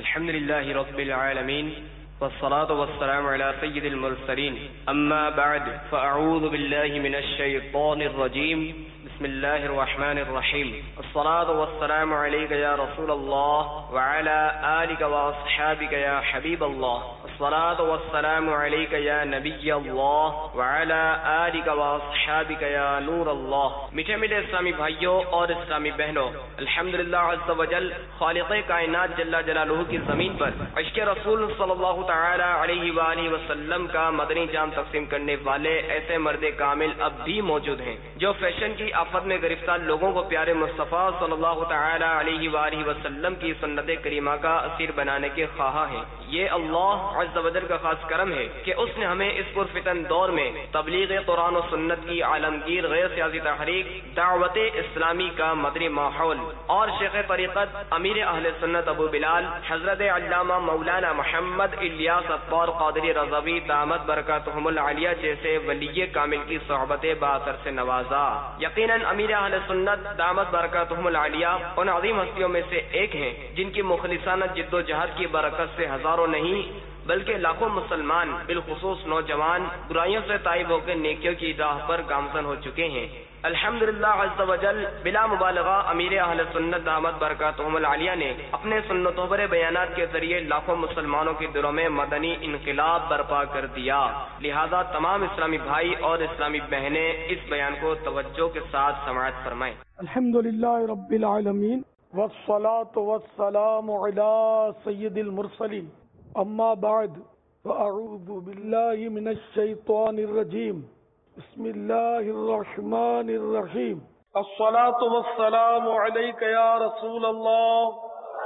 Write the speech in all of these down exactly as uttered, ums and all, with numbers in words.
الحمد لله رب العالمين والصلاة والسلام على سيد المرسلين أما بعد فأعوذ بالله من الشيطان الرجيم بسم الله الرحمن الرحيم الصلاة والسلام عليك يا رسول الله وعلى آلك وأصحابك يا حبيب الله الصلاة والسلام عليك يا نبي الله وعلى آلك وأصحابك يا نور الله. میٹھے میٹھے اسلامی بھائیوں اور اسلامی بہنوں، الحمدللہ عز وجل خالق کائنات جل جلالہ کی زمین پر عشق رسول صلی اللہ تعالی علیہ وآلہ وسلم کا مدنی جام تقسیم کرنے والے ایسے مرد کامل اب بھی موجود ہیں جو فیشن کی آفت میں گرفتار لوگوں کو پیارے مصطفیٰ صلی اللہ تعالی علیہ وآلہ وسلم کی سنت کریمہ کا اسیر بنانے کے خواہاں ہیں. یہ اللہ عز و جل کا خاص کرم ہے کہ اس نے ہمیں اس پرفتن دور میں تبلیغ قرآن و سنت کی عالمگیر غیر سیاسی تحریک دعوت اسلامی کا مدنی ماحول اور شیخ طریقت امیر اہل سنت ابو بلال حضرت علامہ مولانا محمد الیاس اطہار قادری رضوی دامت برکاتہم العالیہ جیسے ولی کامل کی صحبت باثر سے نوازا. یقیناً امیر اہل سنت دامت برکاتہم العالیہ ان عظیم ہستیوں میں سے ایک ہیں جن کی مخلصانہ جد و جہد کی برکت سے ہزاروں نہیں بلکہ لاکھوں مسلمان بالخصوص نوجوان برائیوں سے تائب ہو کر نیکیوں کی راہ پر گامزن ہو چکے ہیں. الحمدللہ عز و جل بلا مبالغہ امیر اہل سنت دامت برکاتہم العالیہ نے اپنے سنتوں پر بیانات کے ذریعے لاکھوں مسلمانوں کے دلوں میں مدنی انقلاب برپا کر دیا. لہذا تمام اسلامی بھائی اور اسلامی بہنیں اس بیان کو توجہ کے ساتھ سماعت فرمائیں. الحمدللہ رب العالمین والصلاة والسلام علی سید المرسلین اما بعد فاعوذ باللہ من الشیطان الرجیم بسم اللہ الرحمن الرحیم الصلاة والسلام علیک یا رسول اللہ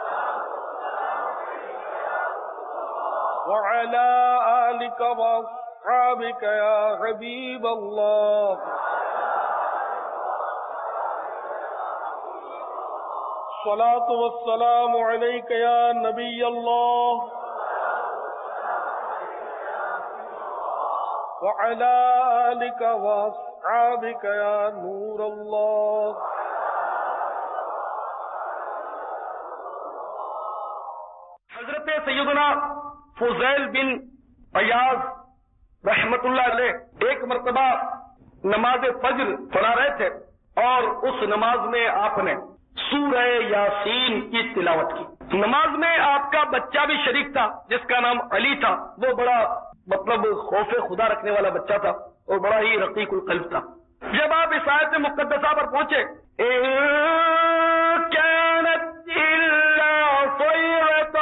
وعلی آلک واصحابک یا حبیب اللہ الصلاة والسلام علیک یا نبی اللہ وعلى آلك وأصحابك يا نور الله. حضرت سیدنا فضیل بن عیاض رحمت اللہ علیہ ایک مرتبہ نماز فجر پڑھا رہے تھے اور اس نماز میں آپ نے سورہ یاسین کی تلاوت کی. نماز میں آپ کا بچہ بھی شریک تھا جس کا نام علی تھا. وہ بڑا مطلب خوف خدا رکھنے والا بچہ تھا اور بڑا ہی رقیق القلب تھا. جب آپ اس آیت مقدسہ پر پہنچے كانت إلا صيحة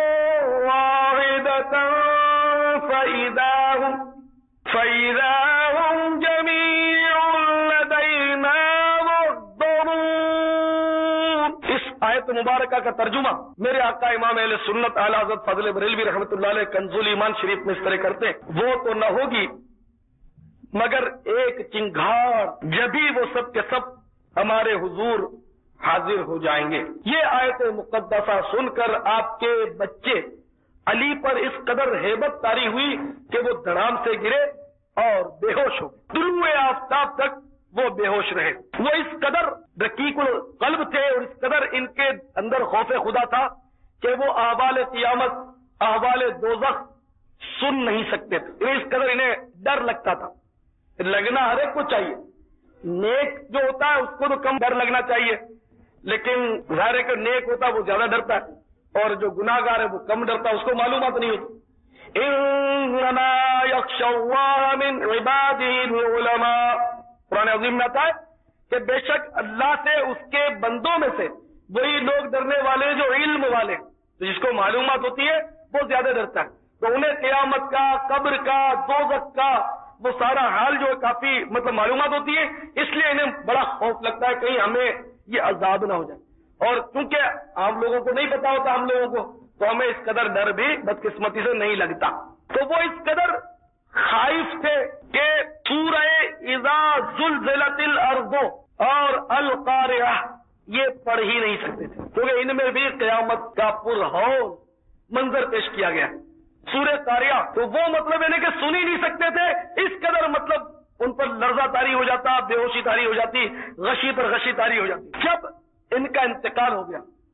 واحدة فإذا هم فإذا هم جميع لدينا محضرون. اس آیت مبارکہ کا ترجمہ میرے آقا امام اہل سنت اعلی حضرت فضل بریلوی رحمۃ اللہ علیہ کنز ایمان شریف میں اس طرح کرتے ہیں، وہ تو نہ ہوگی مگر ایک چنگھاڑ جبھی وہ سب کے سب ہمارے حضور حاضر ہو جائیں گے. یہ آیت مقدسہ سن کر آپ کے بچے علی پر اس قدر ہیبت طاری ہوئی کہ وہ دھڑام سے گرے اور بے ہوش ہو گئے. طلوع آفتاب تک وہ بے ہوش رہے. وہ اس قدر رقیق القلب تھے اور اس قدر ان کے اندر خوف خدا تھا کہ وہ احوال قیامت احوال دوزخ سن نہیں سکتے تھے. اس قدر انہیں ڈر لگتا تھا. لگنا ہر ایک کو چاہیے، نیک جو ہوتا ہے اس کو تو کم ڈر لگنا چاہیے، لیکن ظاہر ہے کہ نیک ہوتا ہے وہ زیادہ ڈرتا ہے اور جو گناہ گار ہے وہ کم ڈرتا ہے، اس کو معلومات نہیں ہوتی. انما یخشی اللہ من عبادہ العلماء. قرآن عظیم میں آتا ہے کہ بے شک اللہ سے اس کے بندوں میں سے وہی لوگ ڈرنے والے جو علم والے، تو جس کو معلومات ہوتی ہے وہ زیادہ ڈرتا ہے. تو انہیں قیامت کا، قبر کا، دوزخ کا وہ سارا حال جو کافی مطلب معلومات ہوتی ہے، اس لیے انہیں بڑا خوف لگتا ہے کہیں ہمیں یہ عذاب نہ ہو جائے. اور چونکہ عام لوگوں کو نہیں پتا ہوتا ہم لوگوں کو، تو ہمیں اس قدر ڈر بھی بدقسمتی سے نہیں لگتا. تو وہ اس قدر خائف تھے کہ سورہ اذا زلزلت الارض اور القارعہ یہ پڑھ ہی نہیں سکتے تھے، کیونکہ ان میں بھی قیامت کا پرہول منظر پیش کیا گیا. سورہ قاریہ تو وہ مطلب یعنی کہ سن ہی نہیں سکتے تھے، اس قدر مطلب ان پر لرزہ طاری ہو جاتا، بے ہوشی طاری ہو جاتی، غشی پر غشی طاری ہو جاتی. جب ان کا انتقال ہو گیا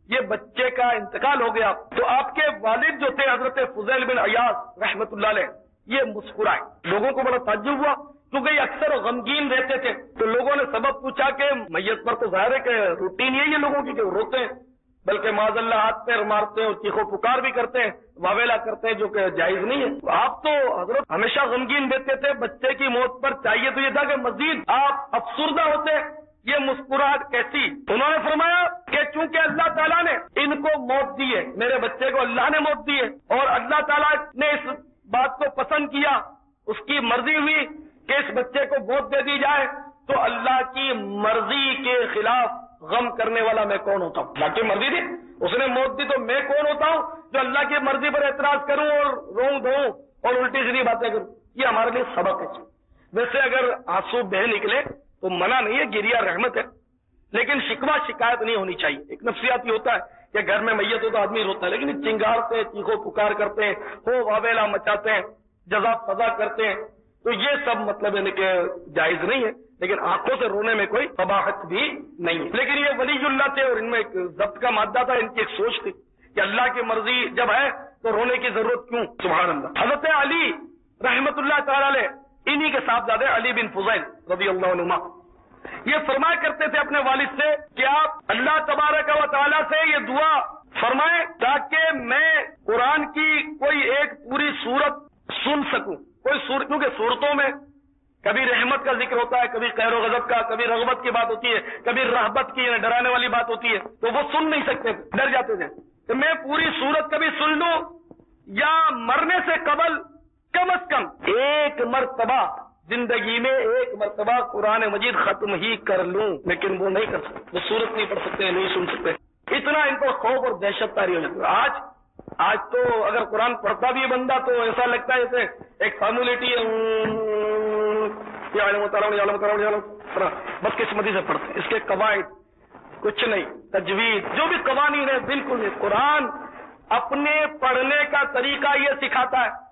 یہ بچے کا انتقال ہو گیا تو آپ کے والد جو تھے حضرت فضیل بن عیاض رحمت اللہ علیہ یہ مسکرائے۔ لوگوں کو بڑا تعجب ہوا کیونکہ یہ اکثر غمگین رہتے تھے، تو لوگوں نے سبب پوچھا کہ میت پر تو ظاہر ہے کہ روٹین یہی ہے لوگوں کی کہ وہ روتے ہیں، بلکہ معاذ اللہ ہاتھ پیر مارتے ہیں اور چیخو پکار بھی کرتے ہیں، واویلا کرتے ہیں، جو کہ جائز نہیں ہے۔ آپ تو حضرت ہمیشہ غمگین رہتے تھے، بچے کی موت پر چاہیے تو یہ تھا کہ مزید آپ افسردہ ہوتے، یہ مسکراہٹ کیسی؟ انہوں نے فرمایا کہ چونکہ اللہ تعالیٰ نے ان کو موت دی ہے، میرے بچے کو اللہ نے موت دی ہے، اور اللہ تعالیٰ نے اس بات کو پسند کیا، اس کی مرضی ہوئی کہ اس بچے کو موت دے دی جائے، تو اللہ کی مرضی کے خلاف غم کرنے والا میں کون ہوتا ہوں؟ اللہ کی مرضی تھی، اس نے موت دی، تو میں کون ہوتا ہوں جو اللہ کی مرضی پر اعتراض کروں اور روں دھوں اور الٹی سیدھی باتیں کروں؟ یہ ہمارے لیے سبق ہے۔ ویسے اگر آنسو بہہ نکلے تو منع نہیں ہے، گریا رحمت ہے، لیکن شکوہ شکایت نہیں ہونی چاہیے۔ ایک نفسیاتی ہوتا ہے کہ گھر میں میت ہو تو آدمی روتا ہے، لیکن چنگارتے ہیں، چیخو پکار کرتے ہیں، ہو واویلا مچاتے ہیں، جزا فضا کرتے ہیں، تو یہ سب مطلب ہے کہ جائز نہیں ہے، لیکن آنکھوں سے رونے میں کوئی قباحت بھی نہیں ہے۔ لیکن یہ ولی اللہ تھے اور ان میں ایک ضبط کا مادہ تھا، ان کی ایک سوچ تھی کہ اللہ کی مرضی جب ہے تو رونے کی ضرورت کیوں؟ سبحان اللہ۔ حضرت علی رحمت اللہ تعالی علیہ انہی کے صاحبزادے علی بن فضیل رضی اللہ عنہما یہ فرمایا کرتے تھے اپنے والد سے کہ آپ اللہ تبارک و تعالیٰ سے یہ دعا فرمائیں تاکہ میں قرآن کی کوئی ایک پوری سورت سن سکوں، کوئی سورت، کیونکہ سورتوں میں کبھی رحمت کا ذکر ہوتا ہے، کبھی قہر و غضب کا، کبھی رغبت کی بات ہوتی ہے، کبھی رہبت کی ڈرانے والی بات ہوتی ہے، تو وہ سن نہیں سکتے، ڈر جاتے تھے کہ میں پوری سورت کبھی سن لوں یا مرنے سے قبل کم از کم ایک مرتبہ زندگی میں ایک مرتبہ قرآن مجید ختم ہی کر لوں، لیکن وہ نہیں کر سکتے، وہ سورت نہیں پڑھ سکتے، نہیں سن سکتے، اتنا ان کو خوف اور دہشت تاری ہو جاتی ہے۔ آج آج تو اگر قرآن پڑھتا بھی ہے بندہ تو ایسا لگتا ہے جیسے ایک فارمولیٹی ہے، بس قسمتی سے پڑھتے ہیں، اس کے قواعد کچھ نہیں، تجوید جو بھی قوانین ہے بالکل نہیں۔ قرآن اپنے پڑھنے کا طریقہ یہ سکھاتا ہے،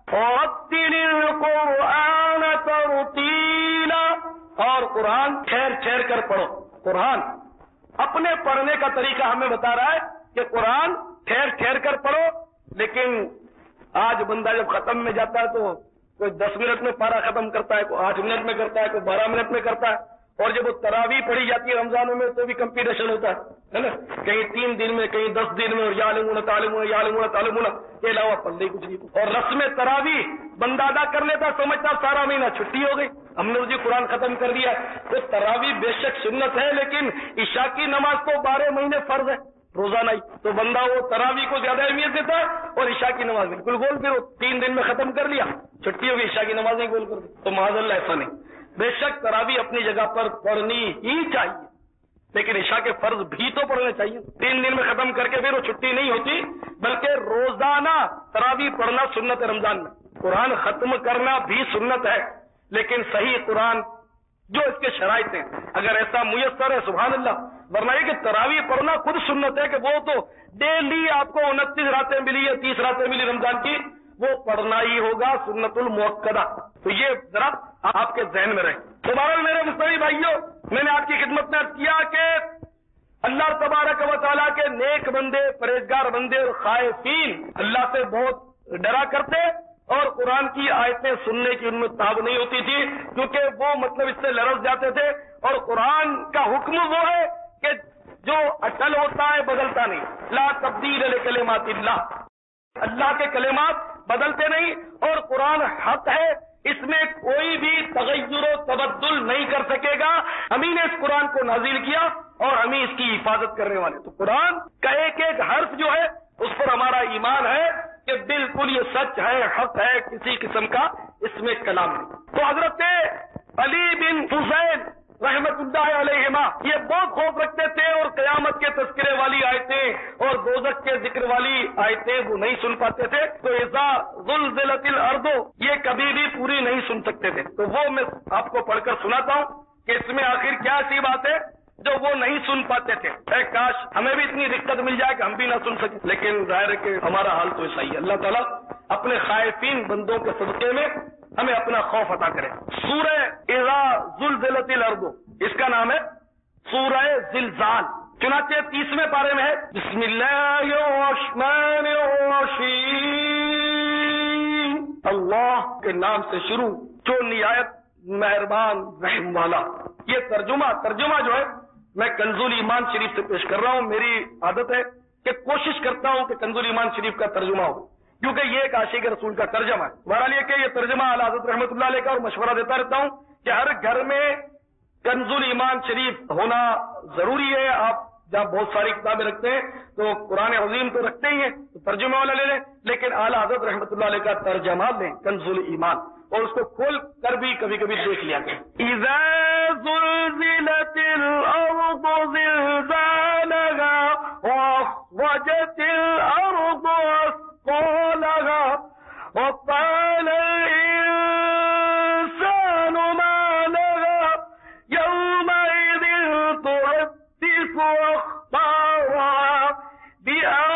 اور قرآن ٹھہر ٹھہر کر پڑھو۔ قرآن اپنے پڑھنے کا طریقہ ہمیں بتا رہا ہے کہ قرآن ٹھہر ٹھہر کر پڑھو، لیکن آج بندہ جب ختم میں جاتا ہے تو کوئی دس منٹ میں پارا ختم کرتا ہے، کوئی آٹھ منٹ میں کرتا ہے، کوئی بارہ منٹ میں کرتا ہے، اور جب وہ تراویح پڑھی جاتی ہے رمضانوں میں تو بھی کمپٹیشن ہوتا ہے نا، کہیں تین دن میں، کہیں دس دن میں، اور یعلمون تعلمون یعلمون تعلمون کے علاوہ پڑھ کچھ نہیں۔ اور رسم تراویح بندہ ادا کر لیتا، سمجھتا سارا مہینہ چھٹی ہو گئی، ہم نے جی قرآن ختم کر دیا۔ تو تراویح بے شک سنت ہے، لیکن عشاء کی نماز تو بارہ مہینے فرض ہے روزانہ ہی، تو بندہ وہ تراویح کو زیادہ اہمیت دیتا ہے اور عشاء کی نماز بالکل گول، پھر وہ تین دن میں ختم کر لیا، چھٹی ہوگی، عشاء کی نماز ہی گول کر دی، تو معاذ اللہ ایسا نہیں۔ بے شک تراویح اپنی جگہ پر پڑھنی ہی چاہیے، لیکن عشاء کے فرض بھی تو پڑھنے چاہیے۔ تین دن میں ختم کر کے پھر وہ چھٹی نہیں ہوتی، بلکہ روزانہ تراویح پڑھنا سنت ہے۔ رمضان میں قرآن ختم کرنا بھی سنت ہے، لیکن صحیح قرآن جو اس کے شرائط ہیں اگر ایسا میسر ہے سبحان اللہ، ورنہ یہ کہ تراویح پڑھنا خود سنت ہے کہ وہ تو ڈیلی آپ کو انتیس راتیں ملی یا تیس راتیں ملی رمضان کی، وہ پڑھنا ہی ہوگا، سنت المؤکدہ۔ تو یہ ذرا آپ کے ذہن میں رہے۔ تو بہرحال میرے مسلمان بھائیوں، میں نے آپ کی خدمت میں عرض کیا کہ اللہ تبارک و تعالیٰ کے نیک بندے، پرہیزگار بندے اور خائفین اللہ سے بہت ڈرا کرتے، اور قرآن کی آیتیں سننے کی ان میں تاب نہیں ہوتی تھی، کیونکہ وہ مطلب اس سے لرز جاتے تھے۔ اور قرآن کا حکم وہ ہے کہ جو اٹل ہوتا ہے بدلتا نہیں، لا تبدیل لکلمات اللہ، اللہ کے کلمات بدلتے نہیں، اور قرآن حق ہے، اس میں کوئی بھی تغیر و تبدل نہیں کر سکے گا۔ ہم ہی نے اس قرآن کو نازل کیا اور ہم ہی اس کی حفاظت کرنے والے۔ تو قرآن کا ایک ایک حرف جو ہے اس پر ہمارا ایمان ہے کہ بالکل یہ سچ ہے، حق ہے، کسی قسم کا اس میں کلام نہیں۔ تو حضرت علی بن فضیل رحمت اللہ علیہما یہ بہت خوف رکھتے تھے، اور قیامت کے تذکرے والی آیتیں اور دوزخ کے ذکر والی آیتیں وہ نہیں سن پاتے تھے، تو اذا زلزلت الارض یہ کبھی بھی پوری نہیں سن سکتے تھے۔ تو وہ میں آپ کو پڑھ کر سناتا ہوں کہ اس میں آخر کیا ایسی بات ہے جو وہ نہیں سن پاتے تھے۔ اے کاش ہمیں بھی اتنی دقت مل جائے کہ ہم بھی نہ سن سکیں، لیکن ظاہر ہے کہ ہمارا حال تو ایسا ہی ہے۔ اللہ تعالیٰ اپنے خائفین بندوں کے صدقے میں ہمیں اپنا خوف عطا کرے۔ سورہ اذا زلزلت الارض اس کا نام ہے سورہ زلزال۔ چنانچہ تیسویں پارے میں ہے بسم اللہ الرحمن الرحیم، اللہ کے نام سے شروع جو نہایت مہربان رحم والا۔ یہ ترجمہ ترجمہ جو ہے میں کنز الایمان شریف سے پیش کر رہا ہوں۔ میری عادت ہے کہ کوشش کرتا ہوں کہ کنز الایمان شریف کا ترجمہ ہو، کیونکہ یہ ایک عاشق رسول کا ترجمہ ہے۔ بہرحال یہ کہ یہ ترجمہ اعلیٰ حضرت رحمۃ اللہ علیہ کا، اور مشورہ دیتا رہتا ہوں کہ ہر گھر میں کنز الایمان شریف ہونا ضروری ہے۔ آپ جہاں بہت ساری کتابیں رکھتے ہیں تو قرآن عظیم تو رکھتے ہی ہیں، تو ترجمہ والا لے لیں، لیکن اعلیٰ حضرت رحمۃ اللہ علیہ کا ترجمہ لیں کنز الایمان، اور اس کو کھول کر بھی کبھی کبھی دیکھ لیا کریں۔ اذا زلزلت الارض زلزالها واخرجت الارض اثقالها وقال الانسان ما لها يومئذ تحدث اخبارها بأن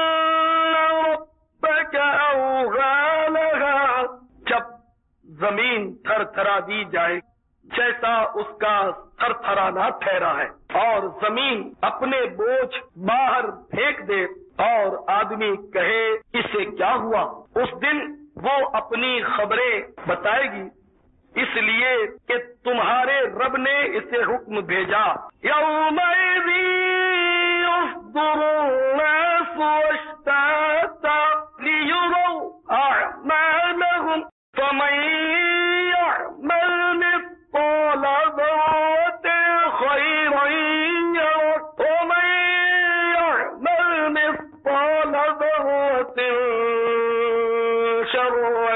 ربك اوحى لها۔ جب زمین تھر تھرا دی جائے جیسا اس کا تھر تھرانا ٹھہرا ہے، اور زمین اپنے بوجھ باہر پھینک دے اور آدمی کہے اسے کیا ہوا، اس دن وہ اپنی خبریں بتائے گی، اس لیے کہ تمہارے رب نے اسے حکم بھیجا۔ یومئذ یصدر الناس اشتاتا لیروا اعمالهم فمن يعمل مثقال ذرة خيرا يره ومن يعمل مثقال ذرة شرا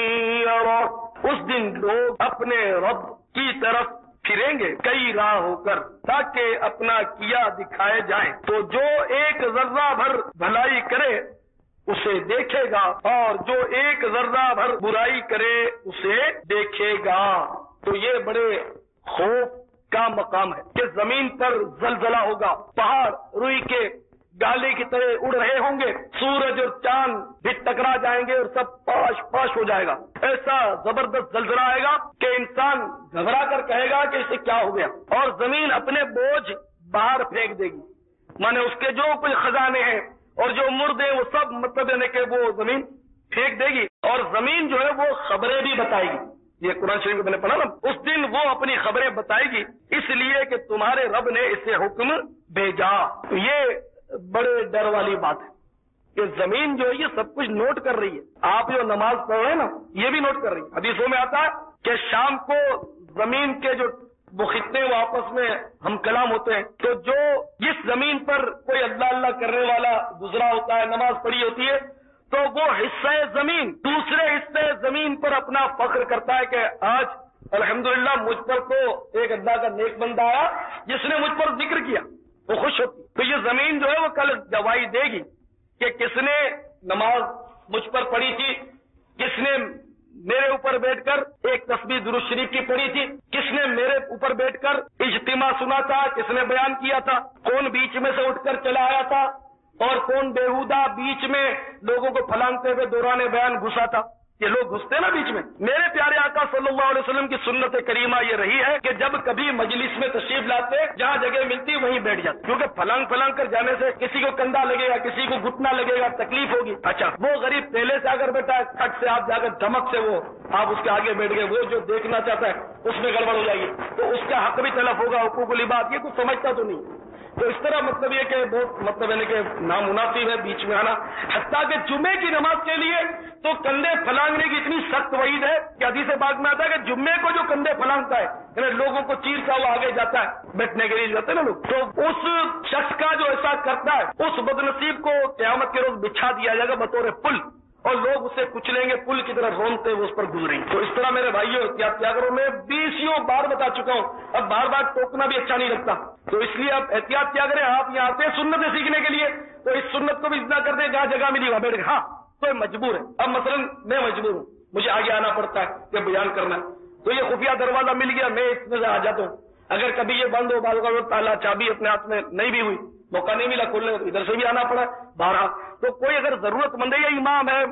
يره۔ اس دن لوگ اپنے رب کی طرف پھریں گے کئی راہ ہو کر تاکہ اپنا کیا دکھائے جائیں، تو جو ایک ذرہ بھر بھلائی کرے اسے دیکھے گا، اور جو ایک ذرہ بھر برائی کرے اسے دیکھے گا۔ تو یہ بڑے خوف کا مقام ہے کہ زمین پر زلزلہ ہوگا، پہاڑ روئی کے گالے کی طرح اڑ رہے ہوں گے، سورج اور چاند بھی ٹکرا جائیں گے اور سب پاش پاش ہو جائے گا۔ ایسا زبردست زلزلہ آئے گا کہ انسان گھبرا کر کہے گا کہ اسے کیا ہو گیا، اور زمین اپنے بوجھ باہر پھینک دے گی، مانے اس کے جو کچھ خزانے ہیں اور جو مردے وہ سب مطلب دینے کے وہ زمین پھینک دے گی، اور زمین جو ہے وہ خبریں بھی بتائے گی۔ یہ قرآن شریف میں میں نے پڑھا نا، اس دن وہ اپنی خبریں بتائے گی اس لیے کہ تمہارے رب نے اسے حکم بھیجا۔ یہ بڑے ڈر والی بات ہے کہ زمین جو ہے یہ سب کچھ نوٹ کر رہی ہے۔ آپ جو نماز پڑھ رہے ہیں نا یہ بھی نوٹ کر رہی ہے۔ حدیثوں میں آتا ہے کہ شام کو زمین کے جو وہ خطے وہ آپس میں ہم کلام ہوتے ہیں، تو جو جس زمین پر کوئی اللہ اللہ کرنے والا گزرا ہوتا ہے، نماز پڑھی ہوتی ہے، تو وہ حصہ زمین دوسرے حصے زمین پر اپنا فخر کرتا ہے کہ آج الحمدللہ مجھ پر تو ایک اللہ کا نیک بندہ آیا جس نے مجھ پر ذکر کیا، وہ خوش ہوتی۔ تو یہ زمین جو ہے وہ کل گواہی دے گی کہ کس نے نماز مجھ پر پڑھی تھی، کس نے میرے اوپر بیٹھ کر ایک تسبیح درود شریف کی پڑھی تھی، کس نے میرے اوپر بیٹھ کر اجتماع سنا تھا، کس نے بیان کیا تھا، کون بیچ میں سے اٹھ کر چلا آیا تھا، اور کون بےہودہ بیچ میں لوگوں کو پھلانگتے ہوئے دوران بیان گھسا تھا۔ یہ لوگ گھستے نا بیچ میں۔ میرے پیارے آقا صلی اللہ علیہ وسلم کی سنت کریمہ یہ رہی ہے کہ جب کبھی مجلس میں تشریف لاتے جہاں جگہ ملتی وہیں بیٹھ جاتے، کیونکہ پھلانگ پھلانگ کر جانے سے کسی کو کندھا لگے گا، کسی کو گھٹنا لگے گا، تکلیف ہوگی۔ اچھا وہ غریب پہلے سے اگر بیٹھا ہے کھٹ سے آپ جا کر دھمک سے وہ آپ اس کے آگے بیٹھ گئے، وہ جو دیکھنا چاہتا ہے اس میں گڑبڑ ہو جائے گی، تو اس کا حق بھی تلف ہوگا، حقوق العباد، یہ کچھ سمجھتا تو نہیں۔ تو اس طرح مطلب یہ کہ بہت مطلب یعنی کہ نامناسب ہے بیچ میں آنا، حتیٰ کہ جمعے کی نماز کے لیے تو کندھے پھلانگنے کی اتنی سخت وعید ہے کہ حدیث پاک میں آتا ہے کہ جمعے کو جو کندھے پھلانگتا ہے یعنی لوگوں کو چیرتا ہوا آگے جاتا ہے بیٹھنے کے لیے جاتے ہیں نا لوگ، تو اس شخص کا جو ایسا کرتا ہے اس بدنصیب کو قیامت کے روز بچھا دیا جائے گا بطور پل، اور لوگ اسے کچلیں گے، پل کی طرح رونتے وہ اس پر گزریں گے۔ تو اس طرح میرے بھائیوں احتیاط کیا کرو، میں بیسیوں بار بتا چکا ہوں، اب بار بار ٹوکنا بھی اچھا نہیں لگتا، تو اس لیے اب احتیاط کیا کریں۔ آپ یہاں آتے ہیں سنت سیکھنے کے لیے تو اس سنت کو بھی اتنا کر دیں جہاں جگہ ملی وہاں بیٹھ گئے، ہاں تو مجبور ہے۔ اب مثلا میں مجبور ہوں، مجھے آگے آنا پڑتا ہے کہ بیان کرنا ہے، تو یہ خفیہ دروازہ مل گیا، میں اس میں سے آ جاتا ہوں۔ اگر کبھی یہ بند ہو بعض اوقات تالا چابی اپنے ہاتھ میں نہیں بھی ہوئی، موقع نہیں ملا کھولنے، ادھر سے بھی آنا پڑا بارہ، تو کوئی اگر ضرورت مند ہے یا امام ہے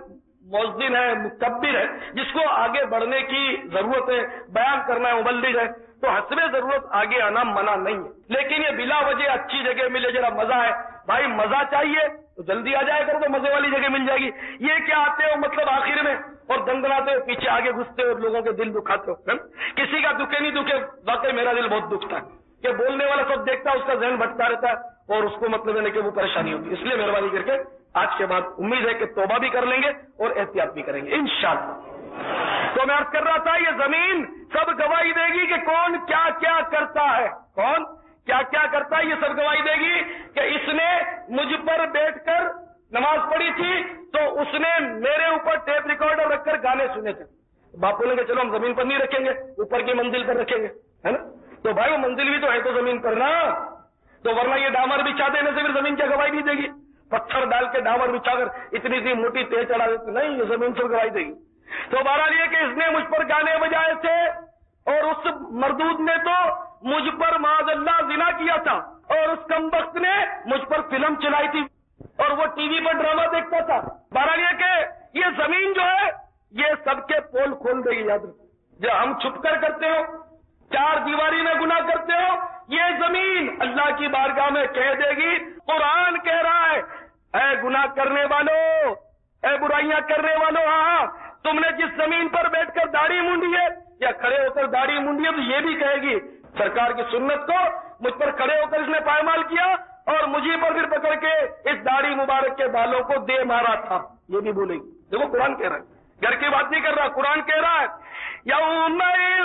مؤذن ہے، مکبر ہے، جس کو آگے بڑھنے کی ضرورت ہے، بیان کرنا ہے، مبلغ ہے، تو حسب ضرورت آگے آنا منع نہیں ہے۔ لیکن یہ بلا وجہ اچھی جگہ ملے، ذرا مزہ ہے، بھائی مزہ چاہیے تو جلدی آ جائے کرو تو مزے والی جگہ مل جائے گی۔ یہ کیا آتے ہو مطلب آخر میں اور دندناتے ہو، پیچھے آگے گھستے ہو اور لوگوں کے دل دکھاتے ہو۔ کسی کا دکھے نہیں دکھے، واقعی میرا دل بہت دکھتا ہے کہ بولنے والا سب دیکھتا ہے، اس کا ذہن بھٹکتا رہتا ہے اور اس کو مطلب ہے کہ وہ پریشانی ہوتی ہے۔ اس لیے مہربانی کر کے آج کے بعد امید ہے کہ توبہ بھی کر لیں گے اور احتیاط بھی کریں گے انشاءاللہ۔ تو میں عرض کر رہا تھا یہ زمین سب گواہی دے گی کہ کون کیا کیا کرتا ہے، کون کیا کیا کرتا ہے، یہ سب گواہی دے گی کہ اس نے مجھ پر بیٹھ کر نماز پڑھی تھی تو اس نے میرے اوپر ٹیپ ریکارڈر رکھ کر گانے سنے تھے۔ باپ بولیں گے چلو ہم زمین پر نہیں رکھیں گے، اوپر کی منزل پر رکھیں گے، ہے نا؟ تو بھائی وہ منزل بھی تو ہے تو زمین پر نا، تو ورنہ یہ ڈامر بچھا دینے سے پھر زمین کیا گواہی نہیں دے گی؟ پتھر ڈال کے ڈامر بچھا کر اتنی سی موٹی تیز چڑھا دیتے، نہیں یہ زمین سے گواہی دے گی۔ تو بہرحال یہ کہ اس نے مجھ پر گانے بجائے تھے اور اس مردود نے تو مجھ پر معاذ اللہ زنا کیا تھا، اور اس کمبخت نے مجھ پر فلم چلائی تھی اور وہ ٹی وی پر ڈرامہ دیکھتا تھا۔ بہرحال یہ کہ یہ زمین جو ہے یہ سب کے پول کھول دے گی، یاد رکھو۔ جو ہم چھپ کر کرتے ہو، چار دیواری میں گناہ کرتے ہو، یہ زمین اللہ کی بارگاہ میں کہہ دے گی، قرآن کہہ رہا ہے اے گناہ کرنے والوں، اے برائیاں کرنے والوں، ہاں تم نے جس زمین پر بیٹھ کر داڑھی مونڈی ہے یا کھڑے ہو کر داڑھی مونڈی ہے، تو یہ بھی کہے گی سرکار کی سنت کو مجھ پر کھڑے ہو کر اس نے پائمال کیا اور مجھے پر پھر پکڑ کے اس داڑھی مبارک کے بالوں کو دے مارا تھا، یہ بھی بولے گی۔ دیکھو قرآن کہہ رہا ہے، گھر کی بات نہیں کر رہا، قرآن کہہ رہا ہے یوم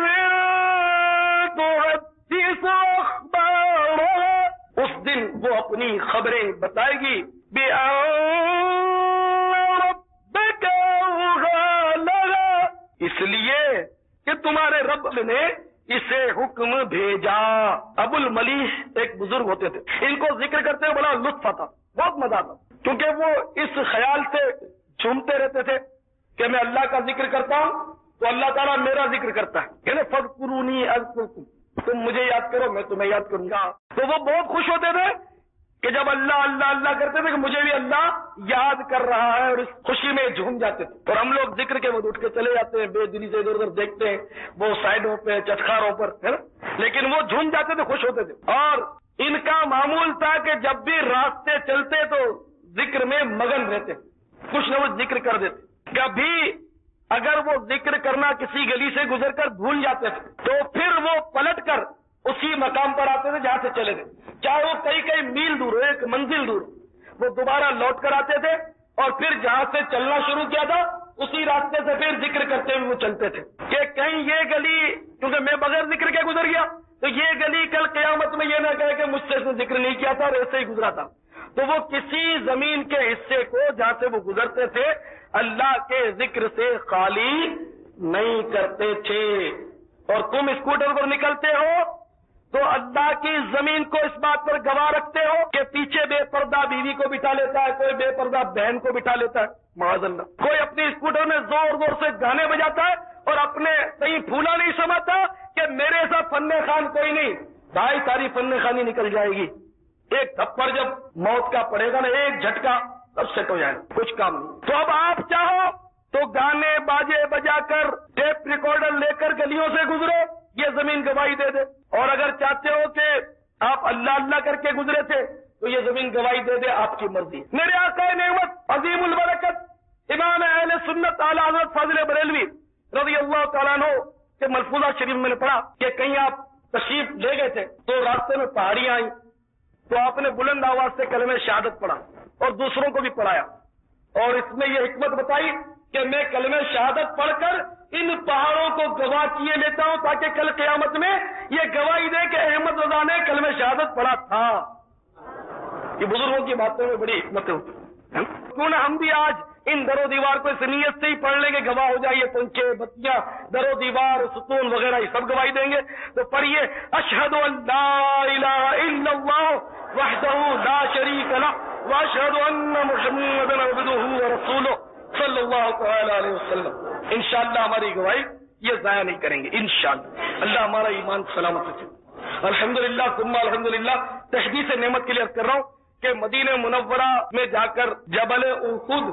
تحدث اخبارها، اس دن وہ اپنی خبریں بتائے گی، ربک اوحیٰ، اس لیے کہ تمہارے رب نے اسے حکم بھیجا۔ ابو الملیح ایک بزرگ ہوتے تھے، ان کو ذکر کرتے ہوئے بڑا لطف آتا، بہت مزہ آتا، کیونکہ وہ اس خیال سے جھومتے رہتے تھے کہ میں اللہ کا ذکر کرتا ہوں تو اللہ تعالیٰ میرا ذکر کرتا ہے، یعنی فاذکرونی اذکرکم، تم مجھے یاد کرو میں تمہیں یاد کروں گا۔ تو وہ بہت خوش ہوتے تھے کہ جب اللہ اللہ اللہ کرتے تھے کہ مجھے بھی اللہ یاد کر رہا ہے، اور اس خوشی میں جھوم جاتے تھے۔ اور ہم لوگ ذکر کے بعد اٹھ کے چلے جاتے ہیں، بے دلی سے ادھر ادھر دیکھتے ہیں، وہ سائڈوں پہ چٹخاروں پر، ہے نا، لیکن وہ جھوم جاتے تھے، خوش ہوتے تھے۔ اور ان کا معمول تھا کہ جب بھی راستے چلتے تو ذکر میں مگن رہتے، کچھ نہ کچھ ذکر کر دیتے۔ کبھی اگر وہ ذکر کرنا کسی گلی سے گزر کر بھول جاتے تھے تو پھر وہ پلٹ کر اسی مقام پر آتے تھے جہاں سے چلے تھے، چاہے وہ کئی کئی میل دور ہو، ایک منزل دور، وہ دوبارہ لوٹ کر آتے تھے اور پھر جہاں سے چلنا شروع کیا تھا اسی راستے سے پھر ذکر کرتے ہوئے وہ چلتے تھے کہ کہیں یہ گلی، کیونکہ میں بغیر ذکر کے گزر گیا تو یہ گلی کل قیامت میں یہ نہ کہے کہ مجھ سے اس نے ذکر نہیں کیا تھا اور ایسے ہی گزرا تھا۔ تو وہ کسی زمین کے حصے کو جہاں سے وہ گزرتے تھے اللہ کے ذکر سے خالی نہیں کرتے تھے۔ اور تم اسکوٹر پر نکلتے ہو تو اللہ کی زمین کو اس بات پر گواہ رکھتے ہو کہ پیچھے بے پردہ بیوی کو بٹھا لیتا ہے، کوئی بے پردہ بہن کو بٹھا لیتا ہے، معاذ اللہ، کوئی اپنی اسکوٹر میں زور زور سے گانے بجاتا ہے اور اپنے کہیں پھولا نہیں سمجھتا کہ میرے ساتھ فن خان کوئی نہیں۔ بھائی ساری فن خانی نکل جائے گی، ایک تھپڑ جب موت کا پڑے گا نا، ایک جھٹکا سب سیٹ ہو جائے گا، کچھ کام نہیں۔ تو اب آپ چاہو تو گانے باجے بجا کر ٹیپ ریکارڈر لے کر گلیوں سے گزرو، یہ زمین گواہی دے دے، اور اگر چاہتے ہو کہ آپ اللہ اللہ کر کے گزرے تھے تو یہ زمین گواہی دے دے، آپ کی مرضی۔ میرے آقا نعمت عظیم البرکت امام اہل سنت اعلی حضرت فاضل بریلوی رضی اللہ تعالیٰ عنہ کے ملفوظہ شریف میں نے پڑھا کہ کہیں آپ تشریف لے گئے تھے تو راستے میں پہاڑیاں آئیں تو آپ نے بلند آواز سے کلمہ شہادت پڑھا اور دوسروں کو بھی پڑھایا، اور اس میں یہ حکمت بتائی کہ میں کلمہ شہادت پڑھ کر ان پہاڑوں کو گواہ کیے لیتا ہوں تاکہ کل قیامت میں یہ گواہی دے کہ احمد رضا نے کلمہ شہادت پڑھا تھا۔ یہ بزرگوں کی باتوں میں بڑی حکمتیں ہوتی ہیں، کیوں نہ ہم بھی آج ان در و دیوار کو اس نیت سے ہی پڑھ لیں گے گواہ ہو جائیے، پنکھے بتیاں در و دیوار ستون وغیرہ یہ سب گواہی دیں گے۔ تو پڑھیے اشہد ان لا الہ الا اللہ وحدہ لا شریک لہ واشہد ان محمدا عبدہ ورسولہ صلی اللہ تعالی علیہ وسلم۔ انشاءاللہ ہماری گواہی یہ ضائع نہیں کریں گے انشاءاللہ، اللہ ہمارا ایمان سلامت رکھے۔ الحمدللہ ثم الحمدللہ، تحدیث نعمت کے لیے عرض کر رہا ہوں کہ مدینہ منورہ میں جا کر جبل احد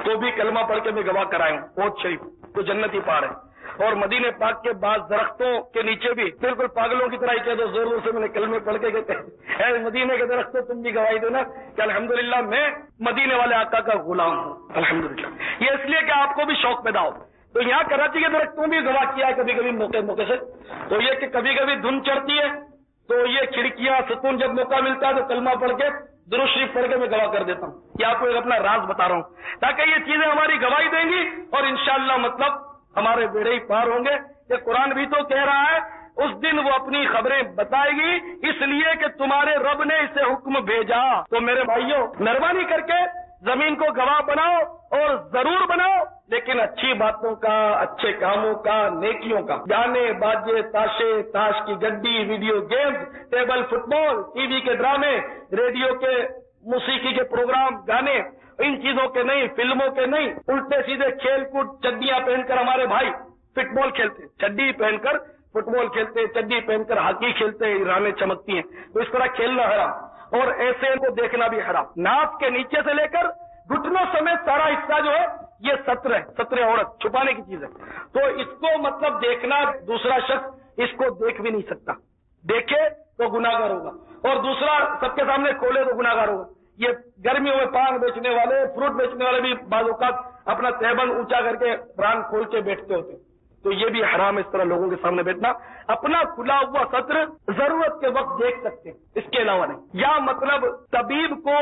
تو بھی کلمہ پڑھ کے میں گواہ کرائے ہوں بہت شریف تو جنتی پار ہے. اور مدینے پاک کے بعض درختوں کے نیچے بھی بالکل پاگلوں کی طرح ہی کہہ دو زور زور سے میں نے کلمے پڑھ کے کہتے ہیں اے مدینے کے درختوں تم بھی گواہی دینا کہ الحمدللہ میں مدینے والے آقا کا غلام ہوں. الحمدللہ یہ اس لیے کہ آپ کو بھی شوق پیدا ہو. تو یہاں کراچی کے درختوں بھی گواہ کیا ہے کبھی کبھی موقع موقع سے. تو یہ کہ کبھی کبھی دھن چڑھتی ہے تو یہ کھڑکیاں ستون جب موقع ملتا ہے تو کلمہ پڑھ کے درود شریف پڑھ کے میں گواہ کر دیتا ہوں. یہ آپ کو ایک اپنا راز بتا رہا ہوں تاکہ یہ چیزیں ہماری گواہی دیں گی اور انشاءاللہ مطلب ہمارے بیڑے ہی پار ہوں گے. کہ قرآن بھی تو کہہ رہا ہے اس دن وہ اپنی خبریں بتائے گی اس لیے کہ تمہارے رب نے اسے حکم بھیجا. تو میرے بھائیوں مہربانی کر کے زمین کو گواہ بناؤ اور ضرور بناؤ لیکن اچھی باتوں کا اچھے کاموں کا نیکیوں کا. گانے باجے تاشے تاش کی گڈی video games table football T V کے ڈرامے ریڈیو کے موسیقی کے پروگرام گانے ان چیزوں کے نہیں فلموں کے نہیں الٹے سیدھے کھیل کود چڈیاں پہن کر ہمارے بھائی فٹ بال کھیلتے چڈی پہن کر فٹ بال کھیلتے چڈی پہن کر ہاکی کھیلتے رانیں چمکتی ہیں. تو اس طرح کھیلنا حرام اور ایسے کو دیکھنا بھی حرام. ناف کے نیچے سے لے کر گھٹنوں سمیت سارا حصہ جو ہے یہ ستر ہے ستر عورت چھپانے کی چیز ہے. تو اس کو مطلب دیکھنا دوسرا شخص اس کو دیکھ بھی نہیں سکتا. دیکھے تو گناہگار ہوگا اور دوسرا سب کے سامنے کھولے تو گناہگار ہوگا. یہ گرمیوں میں پان بیچنے والے فروٹ بیچنے والے بھی بعض اوقات اپنا تہبند اونچا کر کے بران کھول کے بیٹھتے ہوتے. تو یہ بھی حرام اس طرح لوگوں کے سامنے بیٹھنا. اپنا کھلا ہوا سطر ضرورت کے وقت دیکھ سکتے ہیں اس کے علاوہ نہیں. یا مطلب طبیب کو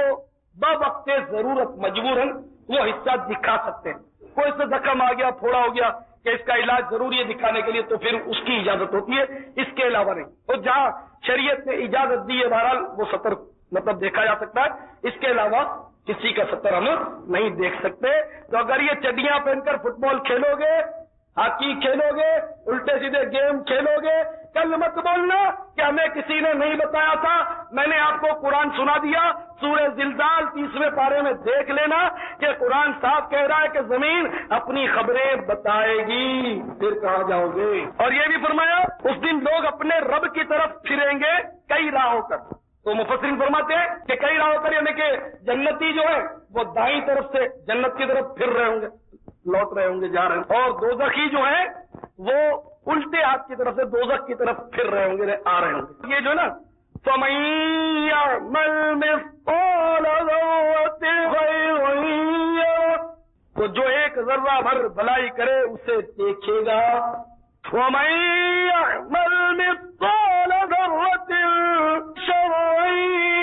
بوقت ضرورت مجبوراً وہ حصہ دکھا سکتے ہیں. کوئی سے زخم آ گیا پھوڑا ہو گیا کہ اس کا علاج ضروری ہے دکھانے کے لیے تو پھر اس کی اجازت ہوتی ہے اس کے علاوہ نہیں. تو جہاں شریعت نے اجازت دی ہے بہرحال وہ سطر مطلب دیکھا جا سکتا ہے. اس کے علاوہ کسی کا سطر ہم نہیں دیکھ سکتے. تو اگر یہ چڈیاں پہن کر فٹ بال کھیلو گے ہاکی کھیلو گے الٹے سیدھے گیم کھیلو گے کل مت بولنا کہ ہمیں کسی نے نہیں بتایا تھا. میں نے آپ کو قرآن سنا دیا سورہ زلزال تیسویں پارے میں دیکھ لینا کہ قرآن صاحب کہہ رہا ہے کہ زمین اپنی خبریں بتائے گی پھر کہاں جاؤ گے. اور یہ بھی فرمایا اس دن لوگ اپنے رب کی طرف پھریں گے کئی راہوں کر. تو مفسرین فرماتے ہیں کہ کئی راہوں کر یعنی کہ جنتی جو ہے وہ دائیں طرف سے جنت کی طرف پھر رہے ہوں گے لوٹ رہے ہوں گے جا رہے ہیں اور دوزخی جو ہے وہ الٹے ہاتھ کی طرف سے دوزخ کی طرف پھر رہے ہوں گے آ رہے ہوں گے. یہ جو نا فَمَن يَعْمَلْ مِثْقَالَ ذَرَّةٍ خَيْرًا يَرَهُ تو جو ایک ذرہ بھر بھلائی کرے اسے دیکھے گا. وَمَن يَعْمَلْ مِثْقَالَ ذَرَّةٍ شَرًّا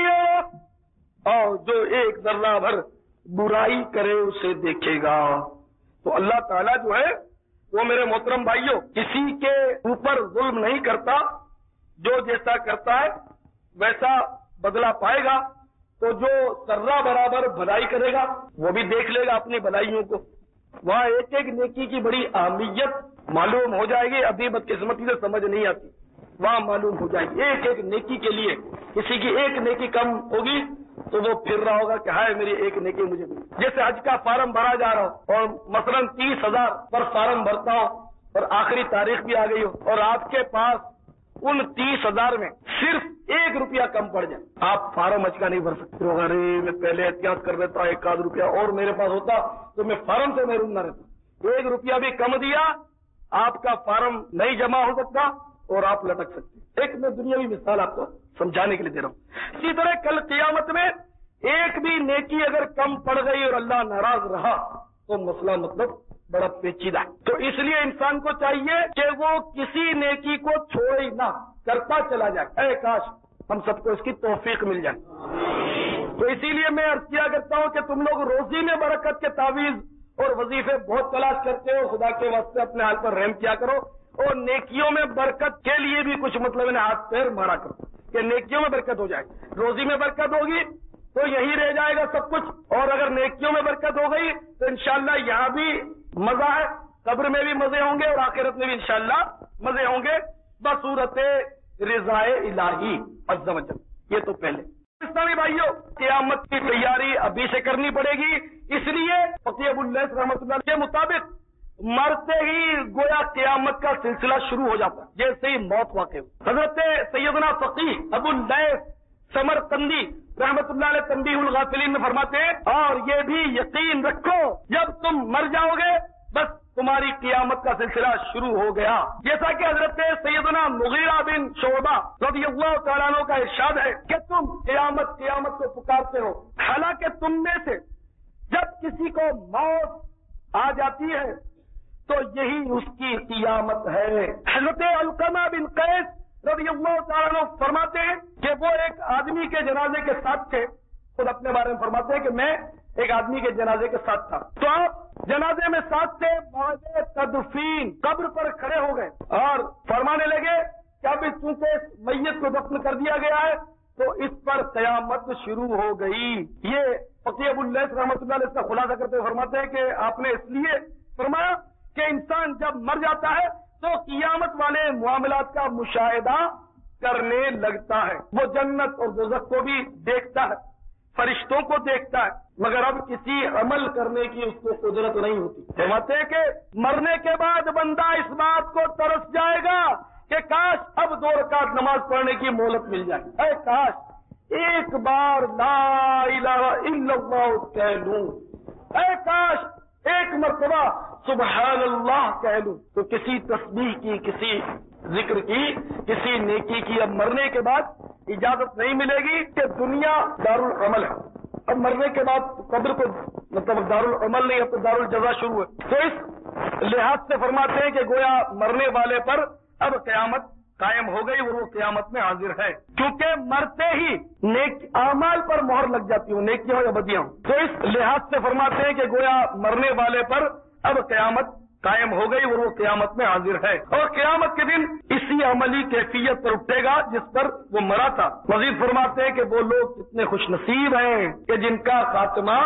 يَرَهُ اور جو ایک ذرہ بھر برائی کرے اسے دیکھے گا. تو اللہ تعالیٰ جو ہے وہ میرے محترم بھائیوں کسی کے اوپر ظلم نہیں کرتا. جو جیسا کرتا ہے ویسا بدلہ پائے گا. تو جو ذرہ برابر بھلائی کرے گا وہ بھی دیکھ لے گا اپنی بھلائیوں کو. وہاں ایک ایک نیکی کی بڑی اہمیت معلوم ہو جائے گی. ابھی بدقسمتی سے سمجھ نہیں آتی وہاں معلوم ہو جائے گی. ایک ایک نیکی کے لیے کسی کی ایک نیکی کم ہوگی تو وہ پھر رہا ہوگا کہ ہائے میری ایک نیکی مجھے ملی. جیسے حج کا فارم بھرا جا رہا ہو اور مثلا تیس ہزار پر فارم بھرتا ہو اور آخری تاریخ بھی آ گئی ہو اور آپ کے پاس ان تیس ہزار میں صرف ایک روپیہ کم پڑ جائے آپ فارم حج کا نہیں بھر سکتے. ارے میں پہلے احتیاط کر دیتا ایک آدھ روپیہ اور میرے پاس ہوتا تو میں فارم سے محروم نہ رہتا. ایک روپیہ بھی کم دیا آپ کا فارم نہیں جمع ہو سکتا اور آپ لٹک سکتے. ایک میں دنیاوی مثال آپ کو سمجھانے کے لیے دے رہا ہوں. اسی طرح کل قیامت میں ایک بھی نیکی اگر کم پڑ گئی اور اللہ ناراض رہا تو مسئلہ مطلب بڑا پیچیدہ ہے. تو اس لیے انسان کو چاہیے کہ وہ کسی نیکی کو چھوڑے ہی نہ کرتا چلا جائے. اے کاش ہم سب کو اس کی توفیق مل جائے. تو اسی لیے میں عرض کیا کرتا ہوں کہ تم لوگ روزی میں برکت کے تعویذ اور وظیفے بہت تلاش کرتے ہو. خدا کے واسطے اپنے حال پر رحم کیا کرو اور نیکیوں میں برکت کے لیے بھی کچھ مطلب انہیں ہاتھ پیر مارا کرو کہ نیکیوں میں برکت ہو جائے. روزی میں برکت ہوگی تو یہی رہ جائے گا سب کچھ. اور اگر نیکیوں میں برکت ہو گئی تو انشاءاللہ یہاں بھی مزہ ہے قبر میں بھی مزے ہوں گے اور آخرت میں بھی انشاءاللہ مزے ہوں گے بصورت رضا الہی عز و جل. یہ تو پہلے اسلامی بھائیوں قیامت کی تیاری ابھی سے کرنی پڑے گی. اس لیے فقیہ ابو اللیث رحمۃ اللہ کے مطابق مرتے ہی گویا قیامت کا سلسلہ شروع ہو جاتا ہے جیسے ہی موت واقع ہو. حضرت سیدنا فقیہ ابو اللیث سمرقندی رحمت اللہ علیہ تنبیہ الغافلین میں فرماتے ہیں اور یہ بھی یقین رکھو جب تم مر جاؤ گے بس تمہاری قیامت کا سلسلہ شروع ہو گیا. جیسا کہ حضرت سیدنا مغیرہ بن شعبہ رضی اللہ تعالیٰ عنہ کا ارشاد ہے کہ تم قیامت قیامت کو پکارتے ہو، حالانکہ تم میں سے جب کسی کو موت آ جاتی ہے تو یہی اس کی قیامت ہے. حضرت علقمہ بن قیس رضی اللہ تعالیٰ عنہ فرماتے ہیں کہ وہ ایک آدمی کے جنازے کے ساتھ تھے. خود اپنے بارے میں فرماتے ہیں کہ میں ایک آدمی کے جنازے کے ساتھ تھا. تو آپ جنازے میں ساتھ تھے، بعد تدفین قبر پر کھڑے ہو گئے اور فرمانے لگے کہ اب چونکہ اس میت کو دفن کر دیا گیا ہے تو اس پر قیامت شروع ہو گئی. یہ فقیہ ابو اللیث رحمۃ اللہ علیہ اس کا خلاصہ کرتے ہوئے فرماتے ہیں کہ آپ نے اس لیے فرمایا کہ انسان جب مر جاتا ہے تو قیامت والے معاملات کا مشاہدہ کرنے لگتا ہے. وہ جنت اور دوزخ کو بھی دیکھتا ہے، فرشتوں کو دیکھتا ہے، مگر اب کسی عمل کرنے کی اس کو قدرت نہیں ہوتی. فرماتے ہیں کہ مرنے کے بعد بندہ اس بات کو ترس جائے گا کہ کاش اب دو رکعت نماز پڑھنے کی مہلت مل جائے. اے کاش ایک بار لا الہ الا اللہ کہہ لوں، اے کاش ایک مرتبہ سبحان اللہ کہہ لوں. تو کسی تسبیح کی، کسی ذکر کی، کسی نیکی کی اب مرنے کے بعد اجازت نہیں ملے گی کہ دنیا دار العمل ہے. اب مرنے کے بعد قبر کو مطلب دار العمل نہیں، اب تو دار الجزا شروع ہے. تو اس لحاظ سے فرماتے ہیں کہ گویا مرنے والے پر اب قیامت قائم ہو گئی اور وہ قیامت میں حاضر ہے، کیونکہ مرتے ہی نیک اعمال پر مہر لگ جاتی ہوں، نیکیاں ہو یا بدیاں ہوں. تو اس لحاظ سے فرماتے ہیں کہ گویا مرنے والے پر اب قیامت قائم ہو گئی اور وہ قیامت میں حاضر ہے، اور قیامت کے دن اسی عملی کیفیت پر اٹھے گا جس پر وہ مرا تھا. مزید فرماتے ہیں کہ وہ لوگ کتنے خوش نصیب ہیں کہ جن کا خاتمہ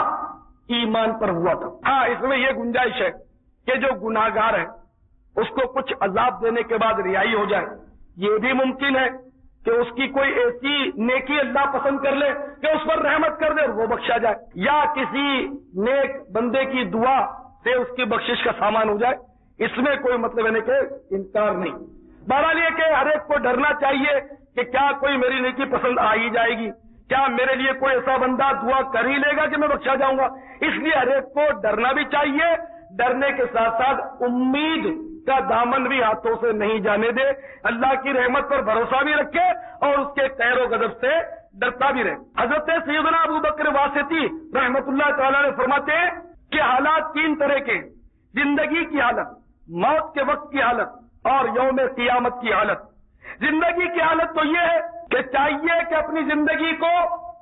ایمان پر ہوا تھا. ہاں اس میں یہ گنجائش ہے کہ جو گناہگار ہے اس کو کچھ عذاب دینے کے بعد رہائی ہو جائے. یہ بھی ممکن ہے کہ اس کی کوئی ایسی نیکی اللہ پسند کر لے کہ اس پر رحمت کر دے اور وہ بخشا جائے، یا کسی نیک بندے کی دعا سے اس کی بخشش کا سامان ہو جائے. اس میں کوئی مطلب ہے کہ انکار نہیں. بہرحال یہ کہ ہر ایک کو ڈرنا چاہیے کہ کیا کوئی میری نیکی پسند آ ہی جائے گی، کیا میرے لیے کوئی ایسا بندہ دعا کر ہی لے گا کہ میں بخشا جاؤں گا. اس لیے ہر ایک کو ڈرنا بھی چاہیے، ڈرنے کے ساتھ ساتھ امید کا دامن بھی ہاتھوں سے نہیں جانے دے، اللہ کی رحمت پر بھروسہ بھی رکھے اور اس کے قہر و غضب سے ڈرتا بھی رہے. حضرت سیدنا ابو بکر واسطی رحمت اللہ تعالی نے فرماتے ہیں کہ حالات تین طرح کے، زندگی کی حالت، موت کے وقت کی حالت اور یوم قیامت کی حالت. زندگی کی حالت تو یہ ہے کہ چاہیے کہ اپنی زندگی کو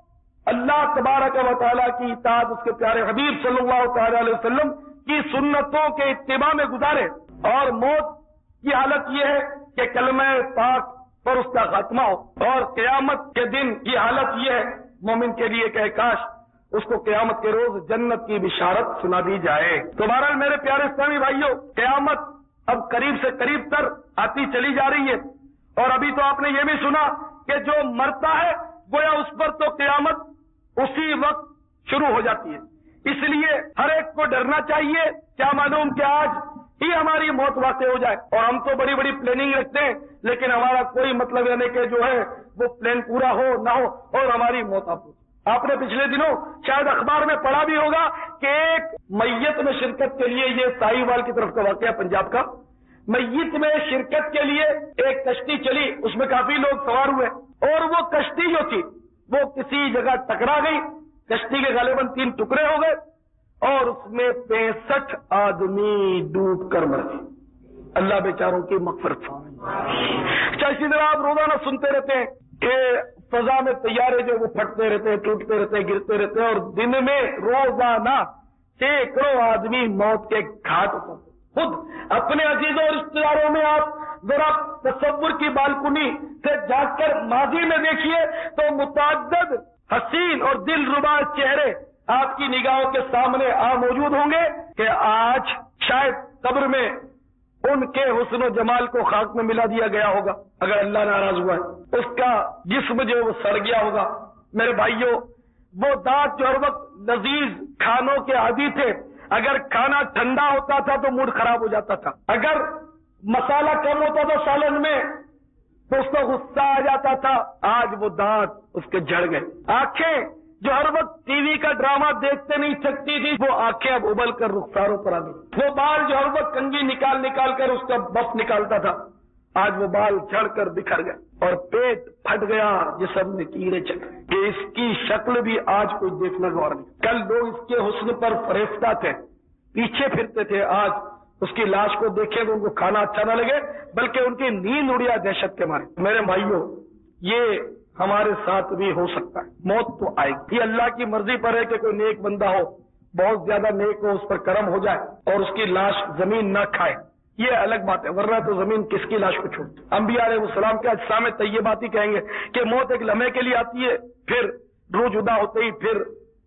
اللہ تبارک و تعالیٰ کی اطاعت، اس کے پیارے حبیب صلی اللہ تعالی علیہ وسلم کی سنتوں کے اتباع میں گزارے، اور موت کی حالت یہ ہے کہ کلمہ پاک پر اس کا خاتمہ ہو، اور قیامت کے دن کی حالت یہ ہے مومن کے لیے کہ کاش اس کو قیامت کے روز جنت کی بشارت سنا دی جائے. تو بہرحال میرے پیارے اسلامی بھائیوں، قیامت اب قریب سے قریب تر آتی چلی جا رہی ہے، اور ابھی تو آپ نے یہ بھی سنا کہ جو مرتا ہے گویا اس پر تو قیامت اسی وقت شروع ہو جاتی ہے. اس لیے ہر ایک کو ڈرنا چاہیے، کیا معلوم کہ آج ہی ہماری موت واقع ہو جائے. اور ہم تو بڑی بڑی پلاننگ رکھتے ہیں لیکن ہمارا کوئی مطلب یعنی کہ جو ہے وہ پلان پورا ہو نہ ہو اور ہماری موت آپ ہو. آپ نے پچھلے دنوں شاید اخبار میں پڑھا بھی ہوگا کہ ایک میت میں شرکت کے لیے، یہ ساہی وال کی طرف کا واقعہ پنجاب کا، میت میں شرکت کے لیے ایک کشتی چلی، اس میں کافی لوگ سوار ہوئے، اور وہ کشتی جو تھی وہ کسی جگہ ٹکرا گئی. کشتی کے غالباً تین ٹکڑے ہو گئے اور اس میں پینسٹھ آدمی ڈوب کر مر گئے. اللہ بیچاروں کی مغفرت. اسی طرح آپ روزانہ سنتے رہتے ہیں کہ فضا میں طیارے جو وہ پھٹتے رہتے ہیں، ٹوٹتے رہتے ہیں، گرتے رہتے ہیں، اور دن میں روزانہ سینکڑوں آدمی موت کے گھاٹ پر. خود اپنے عزیزوں اور رشتے داروں میں آپ ذرا تصور کی بالکنی سے جھانک کر ماضی میں دیکھیے تو متعدد حسین اور دل ربا چہرے آپ کی نگاہوں کے سامنے آ موجود ہوں گے کہ آج شاید قبر میں ان کے حسن و جمال کو خاک میں ملا دیا گیا ہوگا اگر اللہ ناراض ہوا ہے. اس کا جسم جو وہ سڑ گیا ہوگا. میرے بھائیوں، وہ دانت جو ہر وقت لذیذ کھانوں کے عادی تھے، اگر کھانا ٹھنڈا ہوتا تھا تو موڈ خراب ہو جاتا تھا، اگر مسالہ کم ہوتا تو سالن میں تو اس کو غصہ آ جاتا تھا، آج وہ دانت اس کے جھڑ گئے۔ آنکھیں جو ہر وقت ٹی وی کا ڈرامہ دیکھتے نہیں تھکتی تھی، وہ آنکھیں اب ابل کر رخساروں پر آ گئی۔ وہ بال جو ہر وقت کنگھی نکال نکال کر اس کا بف نکالتا تھا، آج وہ بال جھڑ کر بکھر گئے، اور پیٹ پھٹ گیا جسم میں کیڑے چل گئے کہ اس کی شکل بھی آج کوئی دیکھنا گوار نہیں۔ کل لوگ اس کے حسن پر فریفتہ تھے، پیچھے پھرتے تھے، آج اس کی لاش کو دیکھے تو ان کو کھانا اچھا نہ لگے، بلکہ ان کی نیند اڑیا دہشت کے مارے۔ میرے بھائیوں، یہ ہمارے ساتھ بھی ہو سکتا ہے، موت تو آئے گی۔ یہ اللہ کی مرضی پر ہے کہ کوئی نیک بندہ ہو، بہت زیادہ نیک ہو، اس پر کرم ہو جائے اور اس کی لاش زمین نہ کھائے، یہ الگ بات ہے، ورنہ تو زمین کس کی لاش کو چھوڑتی۔ انبیاء علیہ السلام کے اجسام طیبات ہی کہیں گے کہ موت ایک لمحے کے لیے آتی ہے، پھر روح جدا ہوتے ہی پھر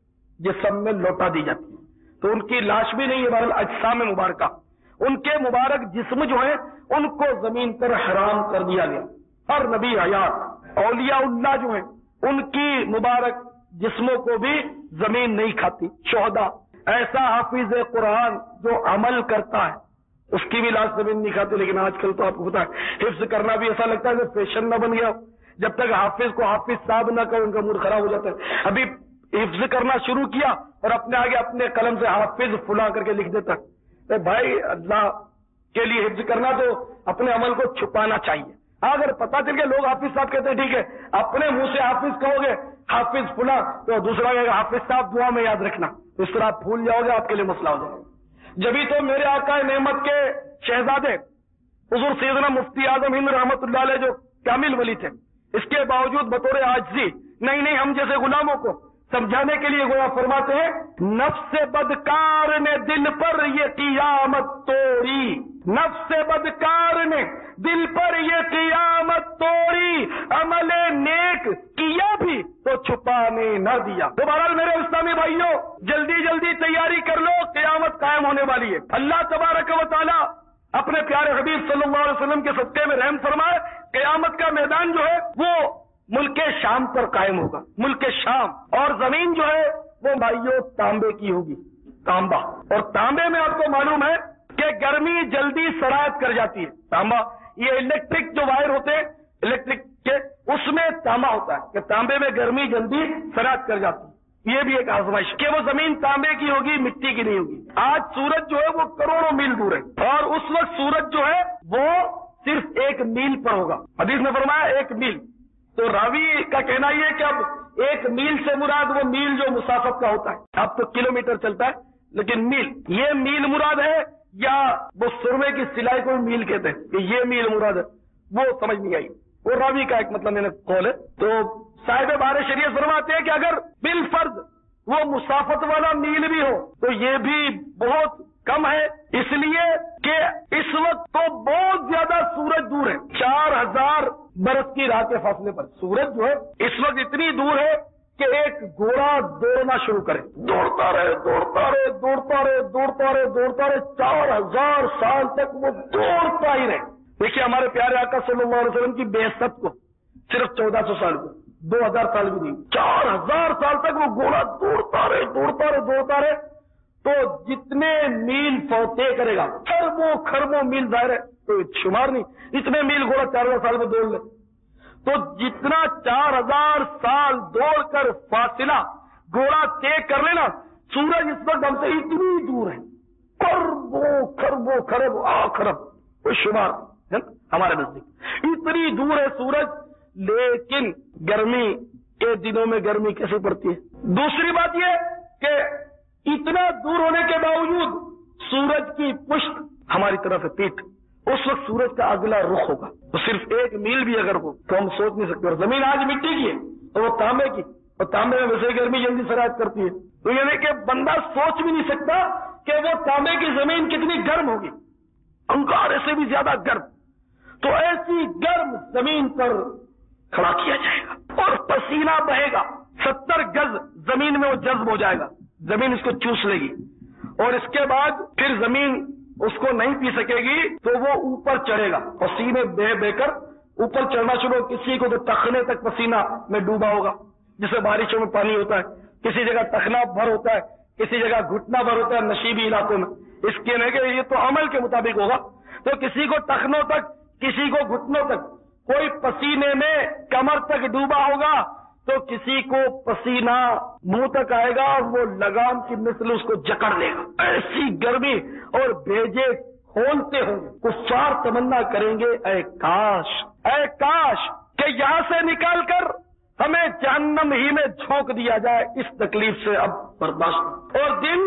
جسم میں لوٹا دی جاتی ہے، تو ان کی لاش بھی نہیں ہے، بہرحال اجسام مبارکہ، ان کے مبارک جسم جو ہیں ان کو زمین پر حرام کر دیا گیا۔ ہر نبی حیات، اولیاء اللہ جو ہیں ان کی مبارک جسموں کو بھی زمین نہیں کھاتی۔ شہداء، ایسا حافظ قرآن جو عمل کرتا ہے اس کی بھی لاش زمین نہیں کھاتی، لیکن آج کل تو آپ کو پتا ہے حفظ کرنا بھی ایسا لگتا ہے کہ فیشن نہ بن گیا، جب تک حافظ کو حافظ صاحب نہ کرو ان کا موڈ خراب ہو جاتا ہے۔ ابھی حفظ کرنا شروع کیا اور اپنے آگے اپنے قلم سے حافظ فلاں کر کے لکھ دیتا ہے۔ بھائی اللہ کے لیے حفظ کرنا تو اپنے عمل کو چھپانا چاہیے۔ اگر پتا چل کے لوگ حافظ صاحب کہتے ہیں ٹھیک ہے، اپنے منہ سے حافظ کہو گے حافظ فلاں تو دوسرا کہے گا حافظ صاحب دعا میں یاد رکھنا، اس طرح آپ بھول جاؤ گے، آپ کے لیے مسئلہ ہو جائے گا۔ جبھی تو میرے آقا نعمت کے شہزادے حضور سیدنا مفتی اعظم ہند رحمت اللہ علیہ جو کامل ولی تھے، اس کے باوجود بطور عاجزی نہیں نہیں ہم جیسے غلاموں کو سمجھانے کے لیے گویا فرماتے ہیں، نفس بدکار نے دل پر یہ قیامت توڑی، نفس بدکار نے دل پر یہ قیامت توڑی، عمل نیک کیا بھی تو چھپانے نہ دیا۔ تو بہرحال میرے اسلامی بھائیوں، جلدی جلدی تیاری کر لو، قیامت قائم ہونے والی ہے۔ اللہ تبارک و تعالی اپنے پیارے حبیب صلی اللہ علیہ وسلم کے صدقے میں رحم فرمائے، قیامت کا میدان جو ہے وہ ملک شام پر قائم ہوگا، ملک شام، اور زمین جو ہے وہ بھائیوں تانبے کی ہوگی، تانبا، اور تانبے میں آپ کو معلوم ہے کہ گرمی جلدی سرایت کر جاتی ہے۔ تانبا یہ الیکٹرک جو وائر ہوتے ہیں الیکٹرک کے، اس میں تانبا ہوتا ہے کہ تانبے میں گرمی جلدی سرایت کر جاتی ہے۔ یہ بھی ایک آزمائش کہ وہ زمین تانبے کی ہوگی، مٹی کی نہیں ہوگی۔ آج سورج جو ہے وہ کروڑوں میل دور ہے، اور اس وقت سورج جو ہے وہ صرف ایک میل پر ہوگا۔ حدیث نے فرمایا ایک میل، تو راوی کا کہنا یہ کہ اب ایک میل سے مراد وہ میل جو مسافت کا ہوتا ہے، اب تو کلومیٹر چلتا ہے لیکن میل، یہ میل مراد ہے یا وہ سرمے کی سلائی کو میل کہتے ہیں کہ یہ میل مراد ہے، وہ سمجھ نہیں آئی، وہ راوی کا ایک مطلب میں نے قول ہے۔ تو صاحب بار شریعت فرماتے ہیں کہ اگر بالفرض وہ مسافت والا میل بھی ہو تو یہ بھی بہت کم ہے، اس لیے کہ اس وقت تو بہت زیادہ سورج دور ہے، چار ہزار برس کی راہ کے فاصلے پر سورج جو ہے اس وقت اتنی دور ہے کہ ایک گھوڑا دوڑنا شروع کرے، دوڑتا رہے دوڑتا رہے دوڑتا رہے دوڑتا رہے دوڑتا رہے چار ہزار سال تک وہ دوڑتا ہی رہے۔ دیکھیے ہمارے پیارے آقا صلی اللہ علیہ وسلم کی بعثت کو صرف چودہ سو سال کو، دو ہزار سال بھی نہیں، چار ہزار سال تک وہ گھوڑا دوڑتا رہے دوڑتا رہے دوڑتا رہے تو جتنے میل فوتے کرے گا، خربوں خربوں میل ظاہر ہے تو شمار نہیں، اتنے میل گھوڑا چار ہزار سال میں دوڑ لے تو جتنا چار ہزار سال دوڑ کر فاصلہ گھوڑا طے کر لینا، سورج اس وقت ہم سے اتنی دور ہے، خربوں خربوں خرب خرب کوئی شمار ہے ہمارے نزدیک، اتنی دور ہے سورج، لیکن گرمی کے دنوں میں گرمی کیسے پڑتی ہے۔ دوسری بات یہ کہ اتنا دور ہونے کے باوجود سورج کی پشت ہماری طرف ہے، پیٹھ، اس وقت سورج کا اگلا رخ ہوگا تو صرف ایک میل بھی اگر ہو تو ہم سوچ نہیں سکتے۔ اور زمین آج مٹی کی ہے اور وہ تانبے کی، اور تانبے میں ویسے گرمی جلدی سرایت کرتی ہے، تو یعنی کہ بندہ سوچ بھی نہیں سکتا کہ وہ تانبے کی زمین کتنی گرم ہوگی، انگارے سے بھی زیادہ گرم، تو ایسی گرم زمین پر کھڑا کیا جائے گا اور پسینہ بہے گا، ستر گز زمین میں وہ جذب ہو جائے گا، زمین اس کو چوس لے گی، اور اس کے بعد پھر زمین اس کو نہیں پی سکے گی تو وہ اوپر چڑھے گا، پسینے بہ بہ کر اوپر چڑھنا شروع، کسی کو تو ٹخنے تک پسینہ میں ڈوبا ہوگا، جسے بارشوں میں پانی ہوتا ہے، کسی جگہ ٹخنا بھر ہوتا ہے، کسی جگہ گھٹنا بھر ہوتا ہے نشیبی علاقوں میں، اس کے نہیں کہ یہ تو عمل کے مطابق ہوگا، تو کسی کو ٹخنوں تک، کسی کو گھٹنوں تک، کوئی پسینے میں کمر تک ڈوبا ہوگا تو کسی کو پسینہ منہ تک آئے گا اور وہ لگام کی مثل اس کو جکڑ لے گا. ایسی گرمی اور بھیجے کھولتے ہوں گے. کفار تمنا کریں گے اے کاش اے کاش کہ یہاں سے نکال کر ہمیں جہنم ہی میں جھونک دیا جائے. اس تکلیف سے اب برداشت. اور دن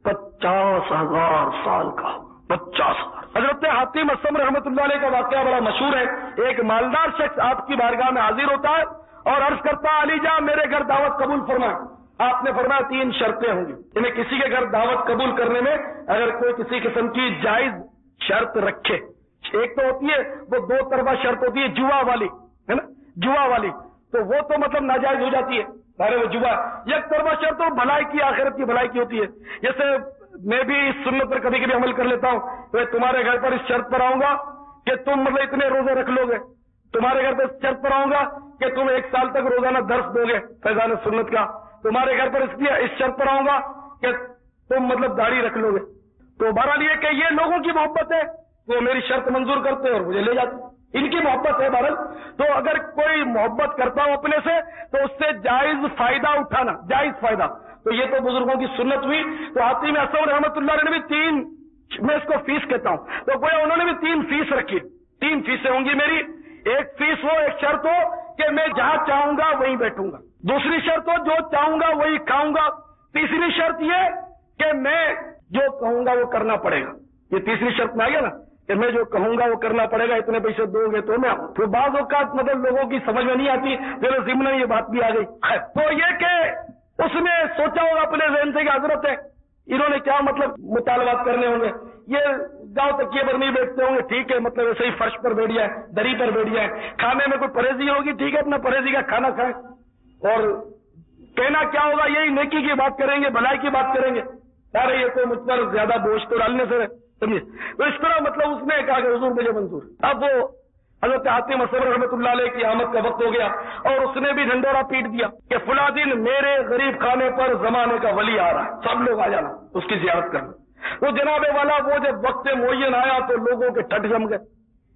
پچاس ہزار سال کا پچاس ہزار. حضرت حاتم اسم رحمۃ اللہ علیہ کا واقعہ بڑا مشہور ہے. ایک مالدار شخص آپ کی بارگاہ میں حاضر ہوتا ہے اور عرض کرتا ہے علی جان میرے گھر دعوت قبول فرمائیں. آپ نے فرمایا تین شرطیں ہوں گی. انہیں کسی کے گھر دعوت قبول کرنے میں اگر کوئی کسی قسم کی جائز شرط رکھے, ایک تو ہوتی ہے وہ دو طرفہ شرط ہوتی ہے جوا والی ہے نا, جوا والی تو وہ تو مطلب ناجائز ہو جاتی ہے. ارے وہ جوا یک طرفہ شرط ہو بھلائی کی آخرت کی بھلائی کی ہوتی ہے. جیسے میں بھی اس سنت پر کبھی کبھی عمل کر لیتا ہوں. میں تمہارے گھر پر اس شرط پر آؤں گا کہ تم مطلب اتنے روزے رکھ لو گے. تمہارے گھر پر اس شرط پر آؤں گا کہ تم ایک سال تک روزانہ درس دو گے فیضان سنت کا. تمہارے گھر پر اس لیے اس شرط پر آؤں گا کہ تم مطلب داڑھی رکھ لو گے. تو بہرحال یہ کہ یہ لوگوں کی محبت ہے, وہ میری شرط منظور کرتے اور مجھے لے جاتے, ان کی محبت ہے بہرحال. تو اگر کوئی محبت کرتا ہو اپنے سے تو اس سے جائز فائدہ اٹھانا, جائز فائدہ. تو یہ تو بزرگوں کی سنت ہوئی. تو حاتم اسم رحمۃ اللہ علیہ نے بھی تین, میں اس کو فیس کہتا ہوں, تو گویا انہوں نے بھی تین فیس رکھی. تین فیسیں ہوں گی میری. ایک فیس ہو, ایک شرط ہو کہ میں جہاں چاہوں گا وہیں بیٹھوں گا. دوسری شرط ہو جو چاہوں گا وہی کھاؤں گا. تیسری شرط یہ کہ میں جو کہوں گا وہ کرنا پڑے گا. یہ تیسری شرط میں آ گیا نا کہ میں جو کہوں گا وہ کرنا پڑے گا. اتنے پیسے دو گے تو میں آؤں. تو بعض اوقات مطلب لوگوں کی سمجھ میں نہیں آتی, میرے ذمہ یہ بات بھی آ گئی. تو یہ کہ اس نے سوچا ہوگا اپنے ذہن سے کہ حضرت ہے انہوں نے کیا مطلب مطالبات کرنے ہوں گے, یہ گاؤں تکیے پر نہیں بیٹھتے ہوں گے, ٹھیک ہے مطلب ایسے ہی فرش پر بیٹھ جائے, دری پر بیٹھ جائے. کھانے میں کوئی پرہیزی ہوگی, ٹھیک ہے اپنا پرہیزی کا کھانا کھائیں. اور کہنا کیا ہوگا, یہی نیکی کی بات کریں گے, بھلائی کی بات کریں گے. ارے یہ کوئی مجھ پر زیادہ بوجھ تو ڈالنے سے سمجھے. تو اس طرح مطلب اس نے کہا کہ حضور مجھے منظور. اب وہ حضرت حاتم اسم رحمۃ اللہ علیہ کی آمد کا وقت ہو گیا اور اس نے بھی ڈھنڈورا پیٹ دیا کہ فلاں دن میرے غریب خانے پر زمانے کا ولی آ رہا ہے, سب لوگ آ جانا اس کی زیارت کرنا. وہ جناب والا وہ جب وقت معین آیا تو لوگوں کے ٹھٹ جم گئے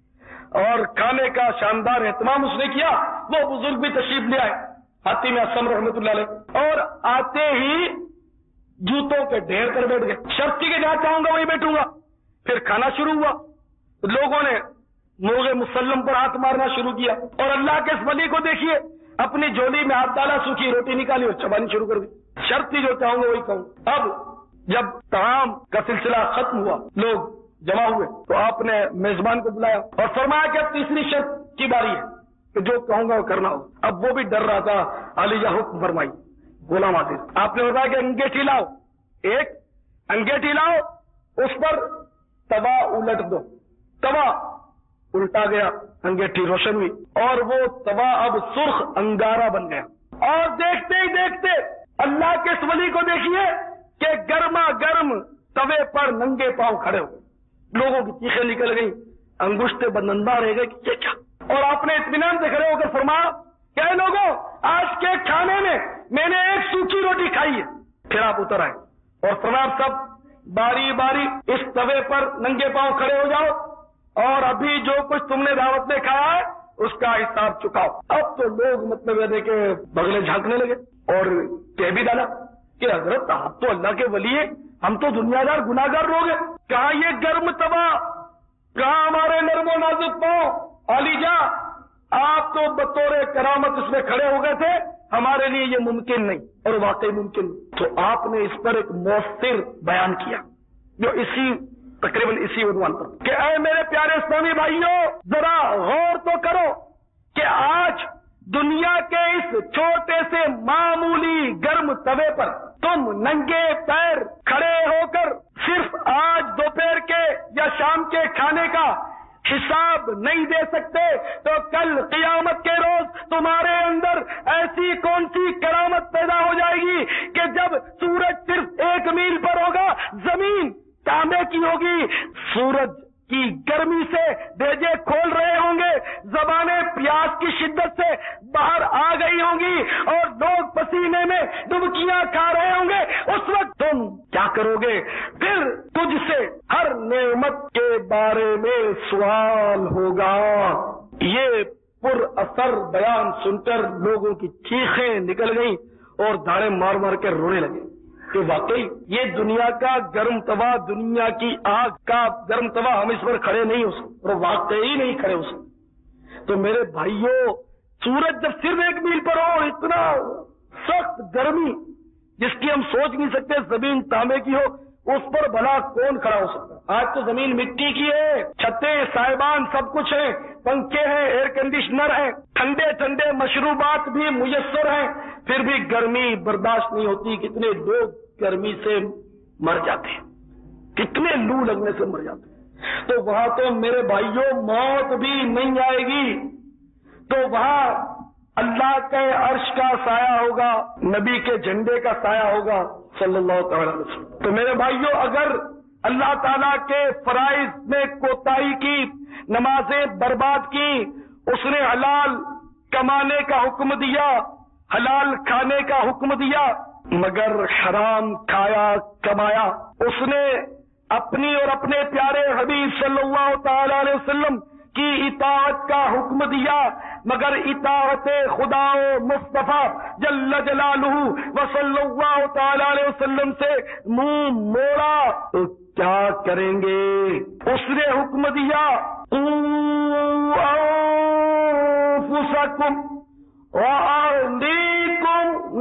اور کھانے کا شاندار اہتمام اس نے کیا. وہ بزرگ بھی تشریف لے آئے حاتم اسم رحمۃ اللہ علیہ, اور آتے ہی جوتوں کے ڈھیر پر بیٹھ گئے. شرط کی کہ جہاں چاہوں گا وہیں بیٹھوں گا. پھر کھانا شروع ہوا. لوگوں نے مرغ مسلم پر ہاتھ مارنا شروع کیا اور اللہ کے اس ولی کو دیکھیے اپنی جھولی میں ہاتھ ڈالا, سوکھی روٹی نکالی اور چبانی شروع کر دی. شرطی جو چاہوں گا وہی کہوں. اب جب طعام کا سلسلہ ختم ہوا, لوگ جمع ہوئے, تو آپ نے میزبان کو بلایا اور فرمایا کہ اب تیسری شرط کی باری ہے کہ جو کہوں گا وہ کرنا ہو. اب وہ بھی ڈر رہا تھا. علی جا حکم فرمائی. غلام عزیز آپ نے بتایا کہ انگیٹھی لاؤ, ایک انگیٹھی لاؤ, اس پر توا الٹ دو. توا الٹا گیا, انگیٹھی روشن ہوئی اور وہ توا اب سرخ انگارہ بن گیا. اور دیکھتے ہی دیکھتے اللہ کے اس ولی کو دیکھیے کہ گرما گرم توے پر ننگے پاؤں کھڑے ہو. لوگوں کی چیخیں نکل گئی, انگشتے بندندہ رہ گئے کہ یہ کیا. اور آپ نے اطمینان سے کھڑے ہو کر فرمایا کہ اے لوگوں, آج کے کھانے میں میں نے ایک سوکھی روٹی کھائی ہے. پھر آپ اتر آئے اور فرمایا سب باری باری اس توے پر ننگے پاؤں کھڑے ہو جاؤ اور ابھی جو کچھ تم نے دعوت میں کھایا ہے اس کا حساب چکاؤ. اب تو لوگ مطلب یہ دیکھے بغلے جھانکنے لگے اور کہہ بھی ڈالا کہ حضرت آپ تو اللہ کے ولی ہیں, ہم تو دنیا دار گناہگار لوگ ہیں. کہاں یہ گرم توا, کہاں ہمارے نرم و نازک پاؤں. علی جا آپ تو بطور کرامت اس میں کھڑے ہو گئے تھے, ہمارے لیے یہ ممکن نہیں. اور واقعی ممکن نہیں. تو آپ نے اس پر ایک مؤثر بیان کیا جو اسی تقریباً اسی عنوان پر کہ اے میرے پیارے اسلامی بھائیوں, ذرا غور تو کرو کہ آج دنیا کے اس چھوٹے سے معمولی گرم توے پر تم ننگے پیر کھڑے ہو کر صرف آج دوپہر کے یا شام کے کھانے کا حساب نہیں دے سکتے, تو کل قیامت کے روز تمہارے اندر ایسی کون سی کرامت پیدا ہو جائے گی کہ جب سورج صرف ایک میل پر ہوگا, زمین تانبے کی ہوگی, سورج کی گرمی سے بھیجے کھول رہے ہوں گے, زبانیں پیاس کی شدت سے باہر آ گئی ہوں گی اور لوگ پسینے میں ڈبکیاں کھا رہے ہوں گے. اس وقت تم کیا کرو گے؟ پھر تجھ سے ہر نعمت کے بارے میں سوال ہوگا. یہ پر اثر بیان سن کر لوگوں کی چیخیں نکل گئیں اور داڑیں مار مار کے رونے لگے کہ واقعی یہ دنیا کا گرم توا، دنیا کی آگ کا گرم توا، ہم اس پر کھڑے نہیں ہو سکتے، اور واقعی نہیں کھڑے ہو سکتے۔ تو میرے بھائیوں، سورج جب صرف ایک میل پر ہو، اتنا سخت گرمی جس کی ہم سوچ نہیں سکتے، زمین تانبے کی ہو، اس پر بھلا کون کھڑا ہو سکتا؟ آج تو زمین مٹی کی ہے، چھتیں، صاحبان سب کچھ ہیں، پنکھے ہیں، ایئر کنڈیشنر ہیں، ٹھنڈے ٹھنڈے مشروبات بھی میسر ہیں، پھر بھی گرمی برداشت نہیں ہوتی۔ کتنے لوگ گرمی سے مر جاتے ہیں، کتنے لو لگنے سے مر جاتے ہیں۔ تو وہاں تو میرے بھائیوں موت بھی نہیں آئے گی، تو وہاں اللہ کے عرش کا سایہ ہوگا، نبی کے جھنڈے کا سایہ ہوگا صلی اللہ تعالی علیہ وسلم۔ تو میرے بھائیوں، اگر اللہ تعالیٰ کے فرائض میں کوتاہی کی، نمازیں برباد کی، اس نے حلال کمانے کا حکم دیا، حلال کھانے کا حکم دیا، مگر حرام کھایا کمایا، اس نے اپنی اور اپنے پیارے حبیب صلی اللہ تعالی علیہ وسلم کی اطاعت کا حکم دیا، مگر اطاعت خدا و مصطفیٰ جل جلالہ و صلی اللہ تعالی علیہ وسلم سے منہ موڑا تو کیا کریں گے؟ اس نے حکم دیا قوا انفسکم وَأَهْلِيكُمْ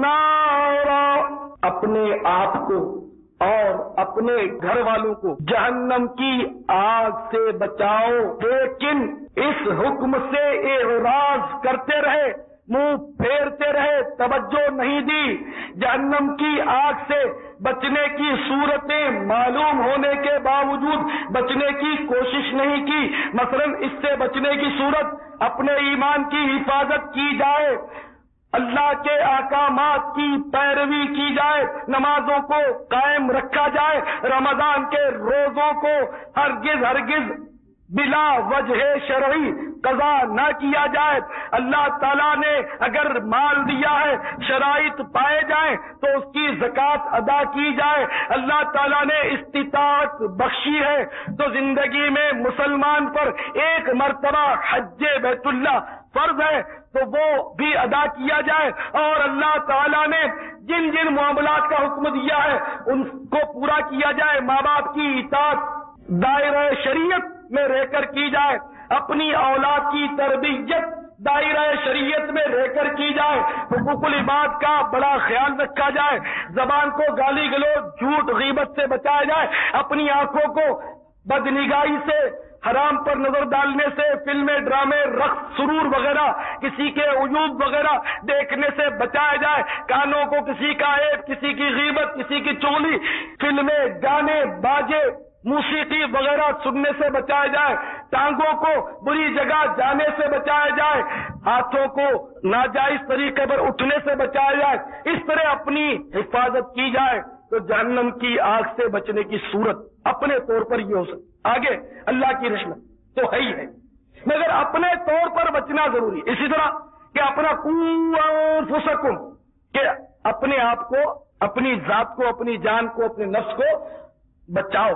نَارًا، اپنے آپ کو اور اپنے گھر والوں کو جہنم کی آگ سے بچاؤ۔ لیکن اس حکم سے اعراض کرتے رہے، منہ پھیرتے رہے، توجہ نہیں دی۔ جہنم کی آگ سے بچنے کی صورتیں معلوم ہونے کے باوجود بچنے کی کوشش نہیں کی۔ مثلا اس سے بچنے کی صورت، اپنے ایمان کی حفاظت کی جائے، اللہ کے احکامات کی پیروی کی جائے، نمازوں کو قائم رکھا جائے، رمضان کے روزوں کو ہرگز ہرگز بلا وجہ شرعی قضا نہ کیا جائے۔ اللہ تعالیٰ نے اگر مال دیا ہے، شرائط پائے جائیں تو اس کی زکوٰۃ ادا کی جائے۔ اللہ تعالیٰ نے استطاعت بخشی ہے تو زندگی میں مسلمان پر ایک مرتبہ حج بیت اللہ فرض ہے تو وہ بھی ادا کیا جائے، اور اللہ تعالیٰ نے جن جن معاملات کا حکم دیا ہے ان کو پورا کیا جائے۔ ماں باپ کی اطاعت دائرہ شریعت میں رہ کر کی جائے، اپنی اولاد کی تربیت دائرہ شریعت میں رہ کر کی جائے، حقوق العباد کا بڑا خیال رکھا جائے، زبان کو گالی گلوچ جھوٹ غیبت سے بچایا جائے، اپنی آنکھوں کو بدنگاہی سے، حرام پر نظر ڈالنے سے، فلمیں، ڈرامے، رقص، سرور وغیرہ، کسی کے عیوب وغیرہ دیکھنے سے بچایا جائے، کانوں کو کسی کا عیب، کسی کی غیبت، کسی کی چغلی، فلمیں، گانے، باجے، موسیقی وغیرہ سننے سے بچایا جائے، ٹانگوں کو بری جگہ جانے سے بچایا جائے، ہاتھوں کو ناجائز طریقے پر اٹھنے سے بچایا جائے، اس طرح اپنی حفاظت کی جائے تو جہنم کی آگ سے بچنے کی صورت اپنے طور پر یہ ہو سکتی۔ آگے اللہ کی رحمت تو ہے ہی ہے، مگر اپنے طور پر بچنا ضروری۔ اسی طرح کہ اپنا قوا انفسکم، کہ اپنے آپ کو، اپنی ذات کو، اپنی جان کو، اپنے نفس کو بچاؤ۔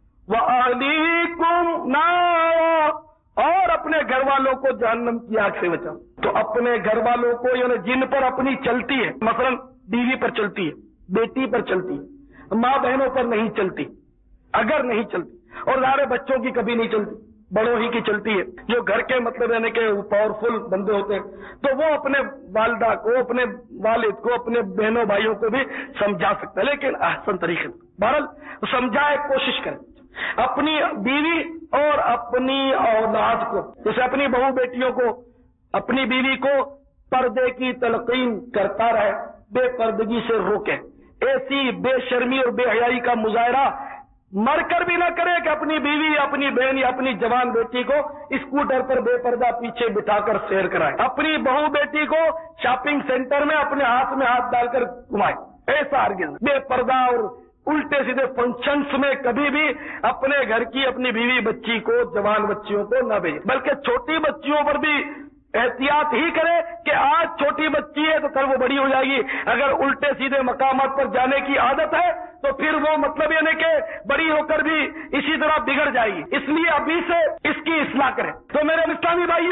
وَأَهْلِيكُمْ نَارًا، اور اپنے گھر والوں کو جہنم کی آگ سے بچاؤ۔ تو اپنے گھر والوں کو یعنی جن پر اپنی چلتی ہے، مثلا بیوی پر چلتی ہے، بیٹی پر چلتی ہے، ماں بہنوں پر نہیں چلتی، اگر نہیں چلتی، اور سارے بچوں کی کبھی نہیں چلتی، بڑوں ہی کی چلتی ہے، جو گھر کے مطلب یعنی کہ پاورفل بندے ہوتے ہیں، تو وہ اپنے والدہ کو، اپنے والد کو، اپنے بہنوں بھائیوں کو بھی سمجھا سکتا ہے، لیکن احسن طریقے سے بہرحال سمجھائے، کوشش کریں۔ اپنی بیوی اور اپنی اولاد کو، جیسے اپنی بہو بیٹیوں کو، اپنی بیوی کو پردے کی تلقین کرتا رہے، بے پردگی سے روکے، ایسی بے شرمی اور بے حیائی کا مظاہرہ مر کر بھی نہ کرے کہ اپنی بیوی، اپنی بہن یا اپنی جوان بیٹی کو اسکوٹر پر بے پردہ پیچھے بٹھا کر سیر کرائے، اپنی بہو بیٹی کو شاپنگ سینٹر میں اپنے ہاتھ میں ہاتھ ڈال کر گھمائے، ایسا ہرگز بے پردہ اور الٹے سیدھے فنکشنز میں کبھی بھی اپنے گھر کی اپنی بیوی بچی کو، جوان بچیوں کو نہ بھیجے، بلکہ چھوٹی بچیوں پر بھی احتیاط ہی کرے کہ آج چھوٹی بچی ہے تو کل وہ بڑی ہو جائے گی، اگر الٹے سیدھے مقامات پر جانے کی عادت ہے تو پھر وہ مطلب یعنی کہ بڑی ہو کر بھی اسی طرح بگڑ جائے گی، اس لیے ابھی سے اس کی اصلاح کریں۔ تو میرے اسلامی بھائیوں،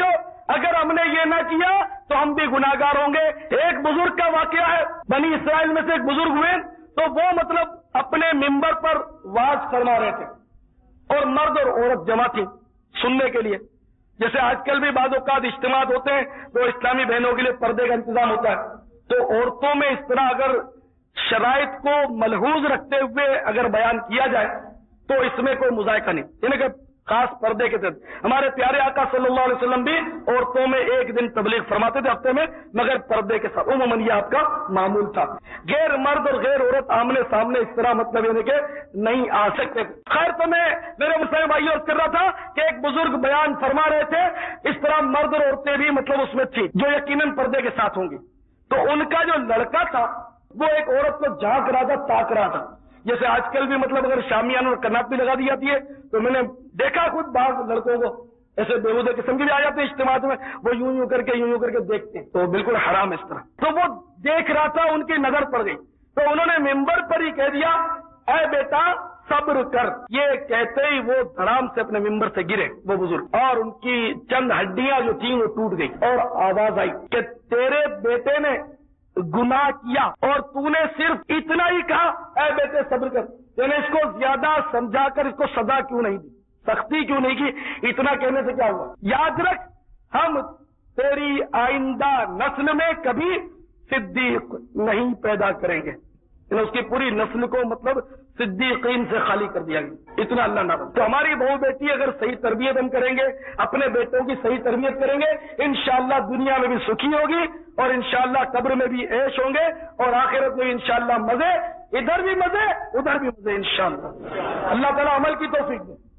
اگر ہم نے یہ نہ کیا تو ہم بھی گناہگار ہوں گے. ایک بزرگ کا واقعہ ہے, بنی اسرائیل میں سے ایک بزرگ ہوئے تو وہ مطلب اپنے ممبر پر واز فرما رہے تھے اور مرد اور عورت جمع تھی سننے کے لیے. جیسے آج کل بھی بعض اوقات اجتماعات ہوتے ہیں تو اسلامی بہنوں کے لیے پردے کا انتظام ہوتا ہے, تو عورتوں میں اس طرح اگر شرائط کو ملحوظ رکھتے ہوئے اگر بیان کیا جائے تو اس میں کوئی مذائقہ نہیں, یعنی کہ خاص پردے کے تحت. ہمارے پیارے آقا صلی اللہ علیہ وسلم بھی عورتوں میں ایک دن تبلیغ فرماتے تھے ہفتے میں, مگر پردے کے ساتھ. عموماً یہ آپ کا معمول تھا. غیر مرد اور غیر عورت آمنے سامنے اس طرح مطلب یعنی کہ نہیں آ سکتے. خیر تو میں میرے مسلم بھائیوں عرض کر رہا تھا کہ ایک بزرگ بیان فرما رہے تھے, اس طرح مرد اور عورتیں بھی مطلب اس میں تھی جو یقیناً پردے کے ساتھ ہوں گی. تو ان کا جو لڑکا تھا وہ ایک عورت کو جھانک رہا تھا, تاک رہا تھا. جیسے آج کل بھی مطلب اگر شامیان اور کنات بھی لگا دی جاتی ہے تو میں نے دیکھا خود بعض لڑکوں کو ایسے بےہودے قسم کے بھی آ جاتے ہیں اجتماعات میں, وہ یوں یوں کر کے یوں یوں کر کے دیکھتے ہیں, تو بالکل حرام اس طرح. تو وہ دیکھ رہا تھا, ان کی نظر پڑ گئی تو انہوں نے ممبر پر ہی کہہ دیا اے بیٹا صبر کر. یہ کہتے ہی وہ دھڑام سے اپنے ممبر سے گرے وہ بزرگ, اور ان کی چند ہڈیاں جو تھیں وہ ٹوٹ گئی اور آواز آئی کہ تیرے بیٹے نے گناہ کیا اور تو نے صرف اتنا ہی کہا اے بیٹے صبر کر. یعنی اس کو زیادہ سمجھا کر اس کو سزا کیوں نہیں دی, سختی کیوں نہیں کی, اتنا کہنے سے کیا ہوا. یاد رکھ ہم تیری آئندہ نسل میں کبھی صدیق نہیں پیدا کریں گے. یعنی اس کی پوری نسل کو مطلب صدیقین سے خالی کر دیا گیا, اتنا اللہ نہ. تو ہماری بہو بیٹی اگر صحیح تربیت ہم کریں گے, اپنے بیٹوں کی صحیح تربیت کریں گے, انشاءاللہ دنیا میں بھی سکھی ہوگی اور انشاءاللہ قبر میں بھی عیش ہوں گے اور آخرت میں انشاءاللہ مزے, ادھر بھی مزے ادھر بھی مزے انشاءاللہ. اللہ تعالیٰ عمل کی توفیق دے.